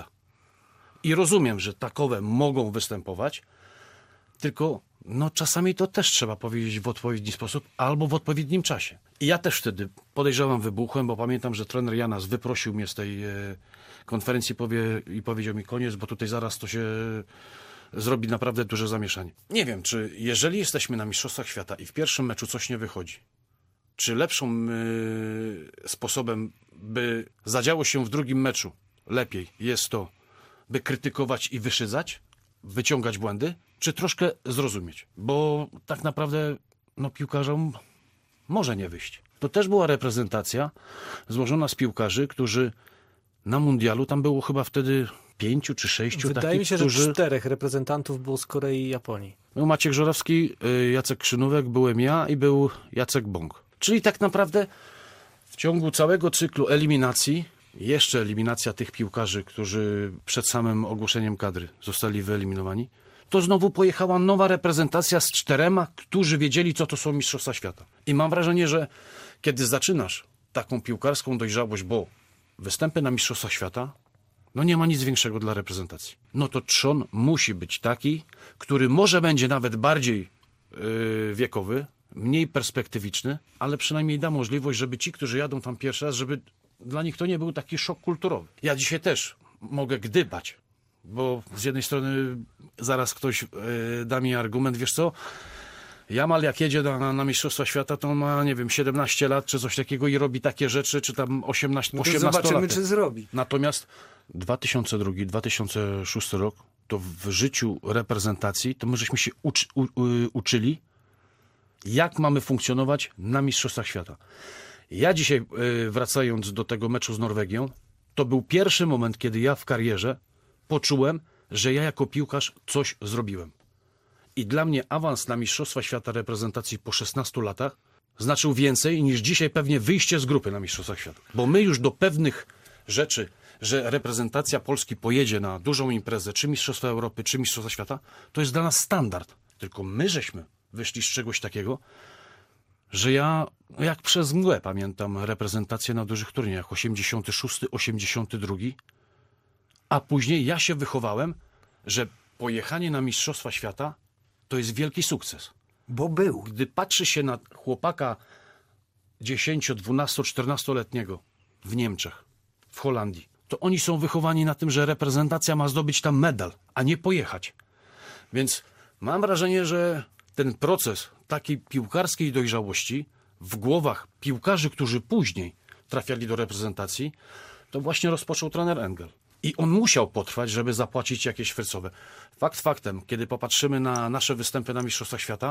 I rozumiem, że takowe mogą występować, tylko no, czasami to też trzeba powiedzieć w odpowiedni sposób albo w odpowiednim czasie. I ja też wtedy podejrzewam wybuchłem, bo pamiętam, że trener Janas wyprosił mnie z tej e, konferencji powie, i powiedział mi koniec, bo tutaj zaraz to się zrobi naprawdę duże zamieszanie. Nie wiem, czy jeżeli jesteśmy na Mistrzostwach Świata i w pierwszym meczu coś nie wychodzi, czy lepszym e, sposobem, by zadziało się w drugim meczu lepiej jest to, by krytykować i wyszydzać, wyciągać błędy, czy troszkę zrozumieć? Bo tak naprawdę no, piłkarzom może nie wyjść. To też była reprezentacja złożona z piłkarzy, którzy na mundialu, tam było chyba wtedy pięciu czy sześciu Wydaje takich, mi się, którzy... że czterech reprezentantów było z Korei i Japonii. No, Maciek Żorawski, Jacek Krzynówek, byłem ja i był Jacek Bąk. Czyli tak naprawdę w ciągu całego cyklu eliminacji, jeszcze eliminacja tych piłkarzy, którzy przed samym ogłoszeniem kadry zostali wyeliminowani, to znowu pojechała nowa reprezentacja z czterema, którzy wiedzieli, co to są Mistrzostwa Świata. I mam wrażenie, że kiedy zaczynasz taką piłkarską dojrzałość, bo występy na Mistrzostwach Świata, no nie ma nic większego dla reprezentacji. No to trzon musi być taki, który może będzie nawet bardziej yy, wiekowy, mniej perspektywiczny, ale przynajmniej da możliwość, żeby ci, którzy jadą tam pierwszy raz, żeby dla nich to nie był taki szok kulturowy. Ja dzisiaj też mogę gdybać, bo z jednej strony zaraz ktoś yy, da mi argument, wiesz co, Jamal jak jedzie na, na Mistrzostwa Świata, to on ma, nie wiem, siedemnaście lat czy coś takiego i robi takie rzeczy, czy tam osiemnaście, no to osiemnaście zobaczymy, lat. czy zrobi. Natomiast dwa tysiące drugi, dwa tysiące szósty rok, to w życiu reprezentacji, to my żeśmy się uczy, u, u, uczyli, jak mamy funkcjonować na Mistrzostwach Świata. Ja dzisiaj, yy, wracając do tego meczu z Norwegią, to był pierwszy moment, kiedy ja w karierze poczułem, że ja jako piłkarz coś zrobiłem. I dla mnie awans na Mistrzostwa Świata reprezentacji po szesnastu latach znaczył więcej niż dzisiaj pewnie wyjście z grupy na Mistrzostwach Świata. Bo my już do pewnych rzeczy, że reprezentacja Polski pojedzie na dużą imprezę, czy Mistrzostwa Europy, czy Mistrzostwa Świata, to jest dla nas standard. Tylko my żeśmy wyszli z czegoś takiego, że ja jak przez mgłę pamiętam reprezentację na dużych turniejach osiemdziesiąty szósty, osiemdziesiąty drugi, a później ja się wychowałem, że pojechanie na Mistrzostwa Świata to jest wielki sukces. Bo był. Gdy patrzy się na chłopaka dziesięcio-, dwunasto-, czternastoletniego w Niemczech, w Holandii, to oni są wychowani na tym, że reprezentacja ma zdobyć tam medal, a nie pojechać. Więc mam wrażenie, że ten proces takiej piłkarskiej dojrzałości w głowach piłkarzy, którzy później trafiali do reprezentacji, to właśnie rozpoczął trener Engel. I on musiał potrwać, żeby zapłacić jakieś frycowe. Fakt faktem, kiedy popatrzymy na nasze występy na Mistrzostwach Świata,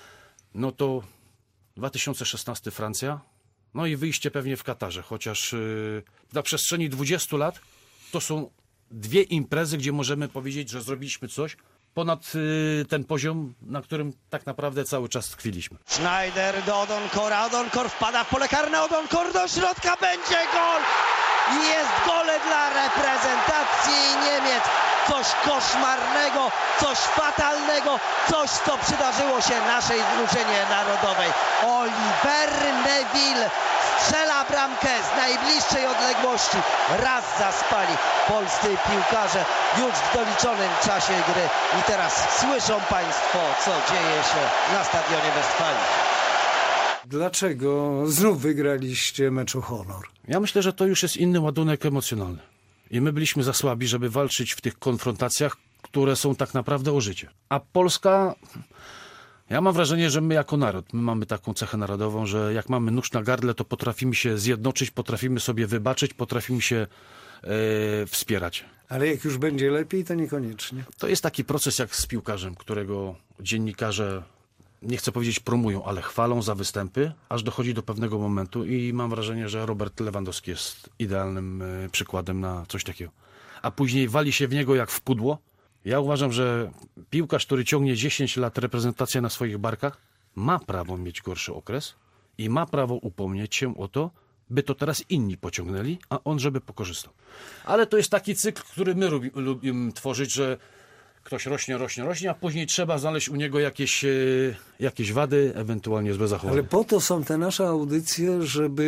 no to dwa tysiące szesnasty Francja, no i wyjście pewnie w Katarze, chociaż yy, na przestrzeni dwudziestu lat to są dwie imprezy, gdzie możemy powiedzieć, że zrobiliśmy coś ponad yy, ten poziom, na którym tak naprawdę cały czas tkwiliśmy. Schneider do Odonkora, Odonkor wpada w pole karne, Odonkor do środka, będzie gol! Jest gole dla reprezentacji Niemiec. Coś koszmarnego, coś fatalnego, coś, co przydarzyło się naszej drużynie narodowej. Oliver Neville strzela bramkę z najbliższej odległości. Raz zaspali polscy piłkarze już w doliczonym czasie gry. I teraz słyszą Państwo, co dzieje się na stadionie Westfalii. Dlaczego znów wygraliście mecz o honor? Ja myślę, że to już jest inny ładunek emocjonalny. I my byliśmy za słabi, żeby walczyć w tych konfrontacjach, które są tak naprawdę o życie. A Polska... Ja mam wrażenie, że my jako naród, my mamy taką cechę narodową, że jak mamy nóż na gardle, to potrafimy się zjednoczyć, potrafimy sobie wybaczyć, potrafimy się e, wspierać. Ale jak już będzie lepiej, to niekoniecznie. To jest taki proces jak z piłkarzem, którego dziennikarze, nie chcę powiedzieć promują, ale chwalą za występy, aż dochodzi do pewnego momentu i mam wrażenie, że Robert Lewandowski jest idealnym e, przykładem na coś takiego. A później wali się w niego jak w pudło. Ja uważam, że piłkarz, który ciągnie dziesięć lat reprezentację na swoich barkach, ma prawo mieć gorszy okres i ma prawo upomnieć się o to, by to teraz inni pociągnęli, a on żeby pokorzystał. Ale to jest taki cykl, który my lubi, lubimy tworzyć, że ktoś rośnie, rośnie, rośnie, a później trzeba znaleźć u niego jakieś, jakieś wady, ewentualnie złe zachowania. Ale po to są te nasze audycje,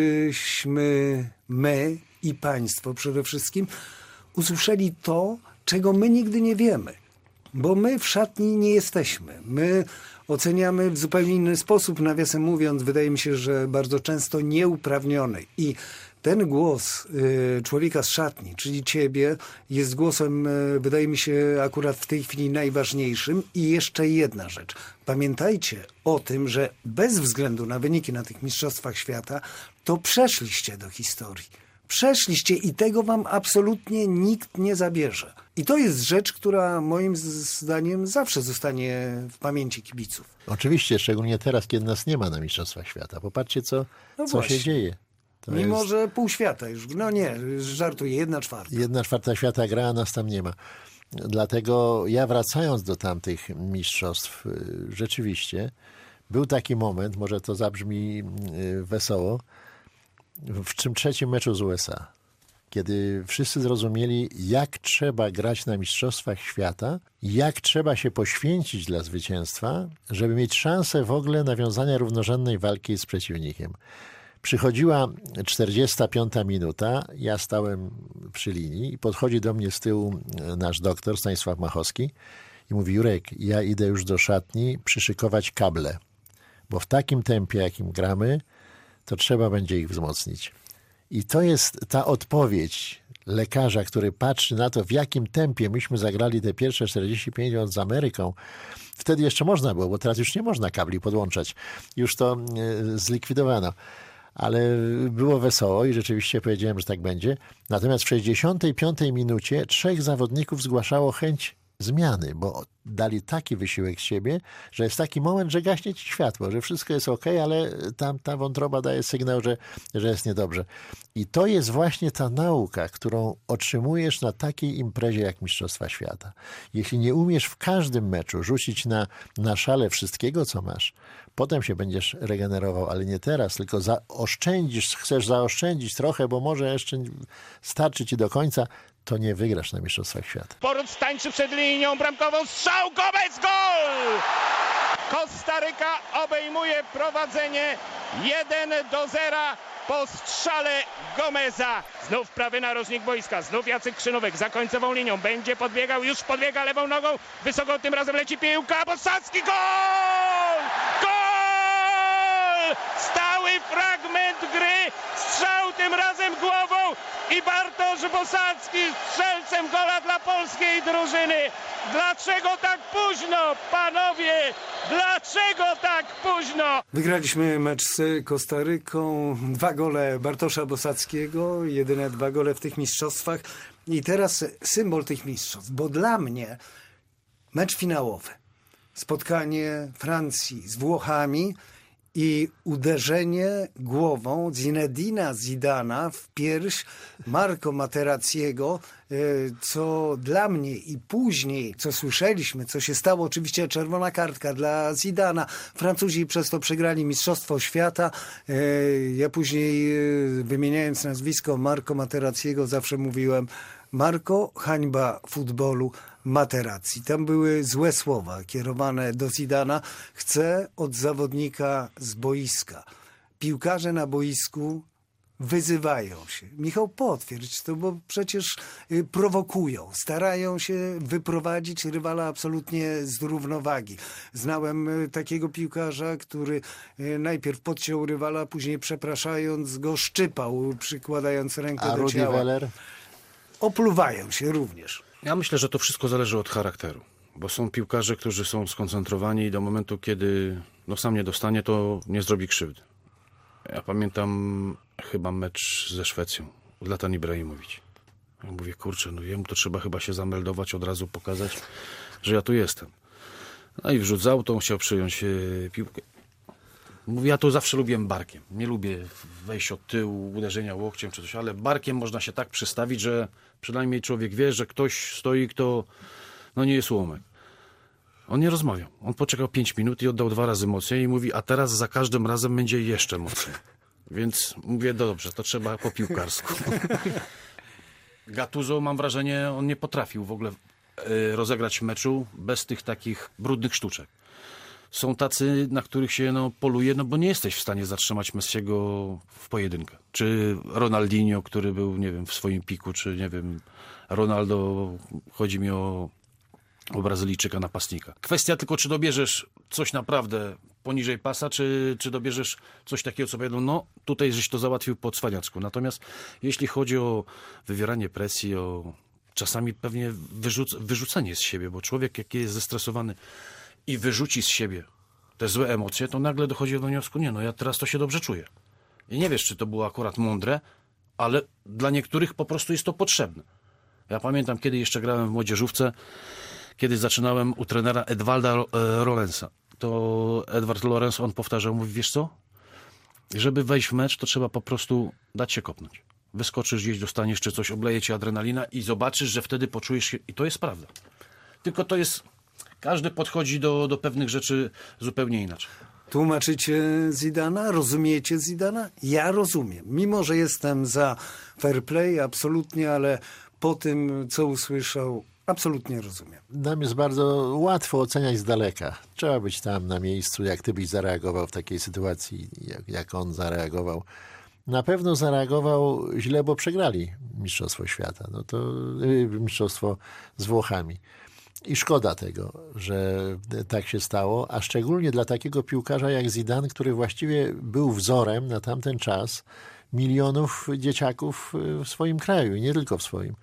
żebyśmy, my i państwo przede wszystkim, usłyszeli to, czego my nigdy nie wiemy. Bo my w szatni nie jesteśmy. My oceniamy w zupełnie inny sposób, nawiasem mówiąc, wydaje mi się, że bardzo często nieuprawniony. I ten głos y, człowieka z szatni, czyli ciebie, jest głosem, y, wydaje mi się, akurat w tej chwili najważniejszym. I jeszcze jedna rzecz. Pamiętajcie o tym, że bez względu na wyniki na tych mistrzostwach świata, to przeszliście do historii. Przeszliście i tego wam absolutnie nikt nie zabierze. I to jest rzecz, która moim zdaniem zawsze zostanie w pamięci kibiców. Oczywiście, szczególnie teraz, kiedy nas nie ma na Mistrzostwach Świata. Popatrzcie, co, no co się dzieje. To Mimo, jest... że pół świata już, no nie, żartuję, jedna czwarta. Jedna czwarta świata gra, a nas tam nie ma. Dlatego ja wracając do tamtych mistrzostw, rzeczywiście był taki moment, może to zabrzmi wesoło, w tym trzecim meczu z U S A, kiedy wszyscy zrozumieli, jak trzeba grać na Mistrzostwach Świata, jak trzeba się poświęcić dla zwycięstwa, żeby mieć szansę w ogóle nawiązania równorzędnej walki z przeciwnikiem. Przychodziła czterdziesta piąta minuta, ja stałem przy linii i podchodzi do mnie z tyłu nasz doktor Stanisław Machowski i mówi: Jurek, ja idę już do szatni przyszykować kable, bo w takim tempie, jakim gramy, to trzeba będzie ich wzmocnić. I to jest ta odpowiedź lekarza, który patrzy na to, w jakim tempie myśmy zagrali te pierwsze czterdzieści pięć minut z Ameryką. Wtedy jeszcze można było, bo teraz już nie można kabli podłączać. Już to zlikwidowano. Ale było wesoło i rzeczywiście powiedziałem, że tak będzie. Natomiast w sześćdziesiątej piątej minucie trzech zawodników zgłaszało chęć zmiany, bo dali taki wysiłek z siebie, że jest taki moment, że gaśnie ci światło, że wszystko jest okej, ale tam ta wątroba daje sygnał, że, że jest niedobrze. I to jest właśnie ta nauka, którą otrzymujesz na takiej imprezie jak Mistrzostwa Świata. Jeśli nie umiesz w każdym meczu rzucić na, na szale wszystkiego, co masz, potem się będziesz regenerował, ale nie teraz, tylko zaoszczędzisz, chcesz zaoszczędzić trochę, bo może jeszcze starczy ci do końca, to nie wygrasz na Mistrzostwach Świata. Poród tańczy przed linią bramkową, strzał, Gomez, gol! Kostaryka obejmuje prowadzenie jeden do zera po strzale Gomeza. Znów prawy narożnik boiska, znów Jacek Krzynówek za końcową linią. Będzie podbiegał, już podbiega lewą nogą, wysoko tym razem leci piłka, Bosacki, gol! Gol! Stały fragment gry, strzał tym razem głową i Bartosz Bosacki strzelcem gola dla polskiej drużyny. Dlaczego tak późno, panowie? Dlaczego tak późno? Wygraliśmy mecz z Kostaryką, dwa gole Bartosza Bosackiego, jedyne dwa gole w tych mistrzostwach. I teraz symbol tych mistrzostw, bo dla mnie mecz finałowy, spotkanie Francji z Włochami i uderzenie głową Zinedina Zidana w pierś Marco Materazziego, co dla mnie i później, co słyszeliśmy, co się stało, oczywiście czerwona kartka dla Zidana. Francuzi przez to przegrali Mistrzostwo Świata. Ja później, wymieniając nazwisko Marco Materazziego, zawsze mówiłem: Marco, hańba futbolu Materazzi. Tam były złe słowa kierowane do Zidana. Chcę od zawodnika z boiska. Piłkarze na boisku wyzywają się. Michał, potwierdź to, bo przecież y, prowokują, starają się wyprowadzić rywala absolutnie z równowagi. Znałem y, takiego piłkarza, który y, najpierw podciął rywala, później przepraszając go szczypał, przykładając rękę A do Rudi ciała. Weller? Opluwają się również. Ja myślę, że to wszystko zależy od charakteru, bo są piłkarze, którzy są skoncentrowani i do momentu, kiedy no, sam nie dostanie, to nie zrobi krzywdy. Ja pamiętam chyba mecz ze Szwecją, Zlatan Ibrahimowicz. Ja mówię, kurczę, no jemu to trzeba chyba się zameldować, od razu pokazać, że ja tu jestem. No i wrzut z auto, chciał przyjąć e, piłkę. Mówię, ja to zawsze lubiłem barkiem. Nie lubię wejść od tyłu, uderzenia łokciem czy coś, ale barkiem można się tak przystawić, że przynajmniej człowiek wie, że ktoś stoi, kto no nie jest ułomek. On nie rozmawiał. On poczekał pięć minut i oddał dwa razy mocniej i mówi, a teraz za każdym razem będzie jeszcze mocniej. Więc mówię, dobrze, to trzeba po piłkarsku. Gattuso, mam wrażenie, on nie potrafił w ogóle y, rozegrać meczu bez tych takich brudnych sztuczek. Są tacy, na których się no, poluje, no bo nie jesteś w stanie zatrzymać Messiego w pojedynkę. Czy Ronaldinho, który był, nie wiem, w swoim piku, czy nie wiem, Ronaldo, chodzi mi o o Brazylijczyka, napastnika. Kwestia tylko, czy dobierzesz coś naprawdę poniżej pasa, czy, czy dobierzesz coś takiego, co powiedzą, no tutaj żeś to załatwił po cwaniacku. Natomiast jeśli chodzi o wywieranie presji, o czasami pewnie wyrzuc wyrzucenie z siebie, bo człowiek, jak jest zestresowany i wyrzuci z siebie te złe emocje, to nagle dochodzi do wniosku, nie, no ja teraz to się dobrze czuję. I nie wiesz, czy to było akurat mądre, ale dla niektórych po prostu jest to potrzebne. Ja pamiętam, kiedy jeszcze grałem w młodzieżówce, kiedy zaczynałem u trenera Edwarda Lorenza, to Edward Lorenz, on powtarzał, mówi, wiesz co, żeby wejść w mecz, to trzeba po prostu dać się kopnąć. Wyskoczysz gdzieś, dostaniesz czy coś, obleje cię adrenalina i zobaczysz, że wtedy poczujesz się, i to jest prawda. Tylko to jest, każdy podchodzi do, do pewnych rzeczy zupełnie inaczej. Tłumaczycie Zidana? Rozumiecie Zidana? Ja rozumiem. Mimo że jestem za fair play, absolutnie, ale po tym, co usłyszał, absolutnie rozumiem. Nam jest bardzo łatwo oceniać z daleka. Trzeba być tam na miejscu, jak ty byś zareagował w takiej sytuacji, jak, jak on zareagował. Na pewno zareagował źle, bo przegrali Mistrzostwo Świata. No to yy, Mistrzostwo z Włochami. I szkoda tego, że tak się stało, a szczególnie dla takiego piłkarza jak Zidane, który właściwie był wzorem na tamten czas milionów dzieciaków w swoim kraju i nie tylko w swoim.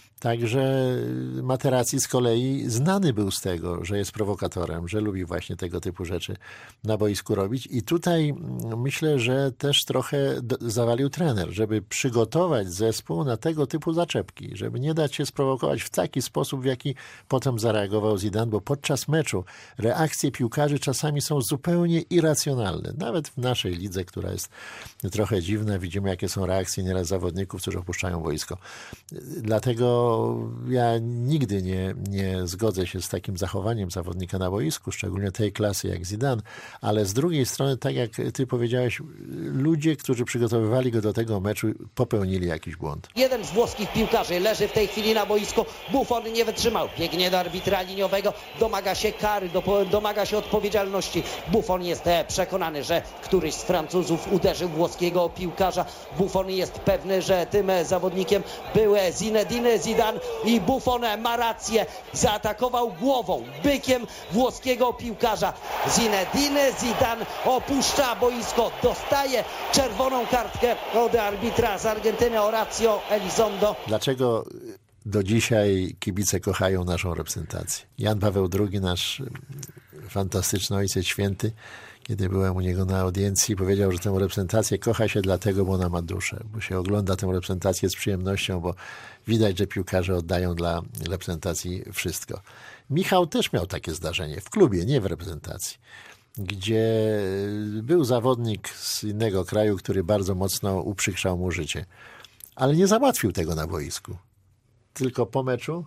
Także Materazzi z kolei znany był z tego, że jest prowokatorem, że lubi właśnie tego typu rzeczy na boisku robić. I tutaj myślę, że też trochę zawalił trener, żeby przygotować zespół na tego typu zaczepki, żeby nie dać się sprowokować w taki sposób, w jaki potem zareagował Zidane, bo podczas meczu reakcje piłkarzy czasami są zupełnie irracjonalne. Nawet w naszej lidze, która jest trochę dziwna, widzimy, jakie są reakcje nieraz zawodników, którzy opuszczają boisko. Dlatego ja nigdy nie, nie zgodzę się z takim zachowaniem zawodnika na boisku, szczególnie tej klasy jak Zidane, ale z drugiej strony, tak jak ty powiedziałeś, ludzie, którzy przygotowywali go do tego meczu, popełnili jakiś błąd. Jeden z włoskich piłkarzy leży w tej chwili na boisku. Buffon nie wytrzymał. Biegnie do arbitra liniowego, domaga się kary, do, domaga się odpowiedzialności. Buffon jest przekonany, że któryś z Francuzów uderzył włoskiego piłkarza. Buffon jest pewny, że tym zawodnikiem był Zinedine Zidane i Buffon ma rację. Zaatakował głową, bykiem włoskiego piłkarza. Zinedine Zidane opuszcza boisko, dostaje czerwoną kartkę od arbitra z Argentyny Horacio Elizondo. Dlaczego do dzisiaj kibice kochają naszą reprezentację? Jan Paweł drugi, nasz fantastyczny Ojciec Święty, kiedy byłem u niego na audiencji, powiedział, że tę reprezentację kocha się dlatego, bo ona ma duszę, bo się ogląda tę reprezentację z przyjemnością, bo widać, że piłkarze oddają dla reprezentacji wszystko. Michał też miał takie zdarzenie w klubie, nie w reprezentacji, gdzie był zawodnik z innego kraju, który bardzo mocno uprzykrzał mu życie, ale nie załatwił tego na boisku. Tylko po meczu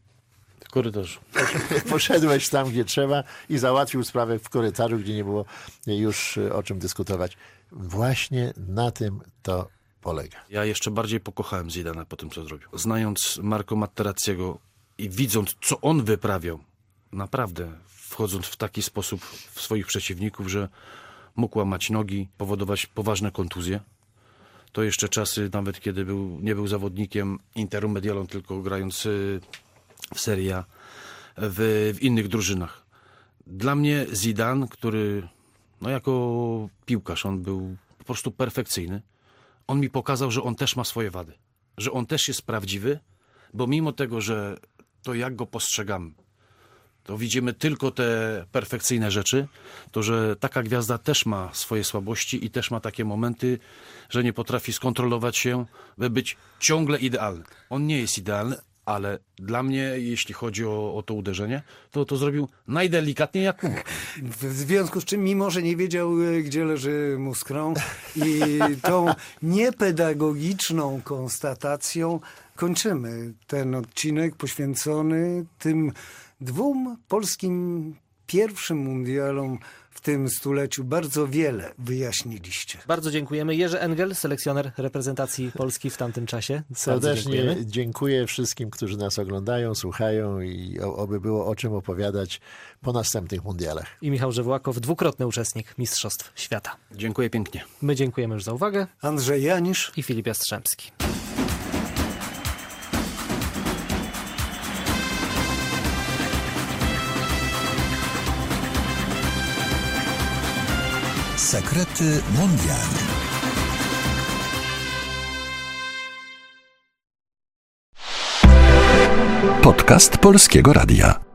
w korytarzu. Poszedłeś tam, gdzie trzeba i załatwił sprawę w korytarzu, gdzie nie było już o czym dyskutować. Właśnie na tym to polega. Ja jeszcze bardziej pokochałem Zidana po tym, co zrobił. Znając Marco Materazziego i widząc, co on wyprawiał, naprawdę wchodząc w taki sposób w swoich przeciwników, że mógł łamać nogi, powodować poważne kontuzje, To jeszcze czasy, nawet kiedy był, nie był zawodnikiem Interu Mediolą, tylko grając w Serie A w, w innych drużynach. Dla mnie Zidane, który no jako piłkarz, on był po prostu perfekcyjny. On mi pokazał, że on też ma swoje wady. Że on też jest prawdziwy, bo mimo tego, że to jak go postrzegamy, to widzimy tylko te perfekcyjne rzeczy, to że taka gwiazda też ma swoje słabości i też ma takie momenty, że nie potrafi skontrolować się, by być ciągle idealny. On nie jest idealny, ale dla mnie, jeśli chodzi o, o to uderzenie, to to zrobił najdelikatniej jak mógł. W związku z czym, mimo że nie wiedział, gdzie leży mu skrąg i tą niepedagogiczną konstatacją kończymy ten odcinek poświęcony tym dwóm polskim pierwszym mundialom w tym stuleciu. Bardzo wiele wyjaśniliście. Bardzo dziękujemy. Jerzy Engel, selekcjoner reprezentacji Polski w tamtym czasie. Serdecznie dziękujemy. dziękuję wszystkim, którzy nas oglądają, słuchają i oby było o czym opowiadać po następnych mundialach. I Michał Żewłakow, dwukrotny uczestnik Mistrzostw Świata. Dziękuję pięknie. My dziękujemy już za uwagę. Andrzej Janisz i Filip Jastrzębski. Sekrety Mundialu. Podcast Polskiego Radia.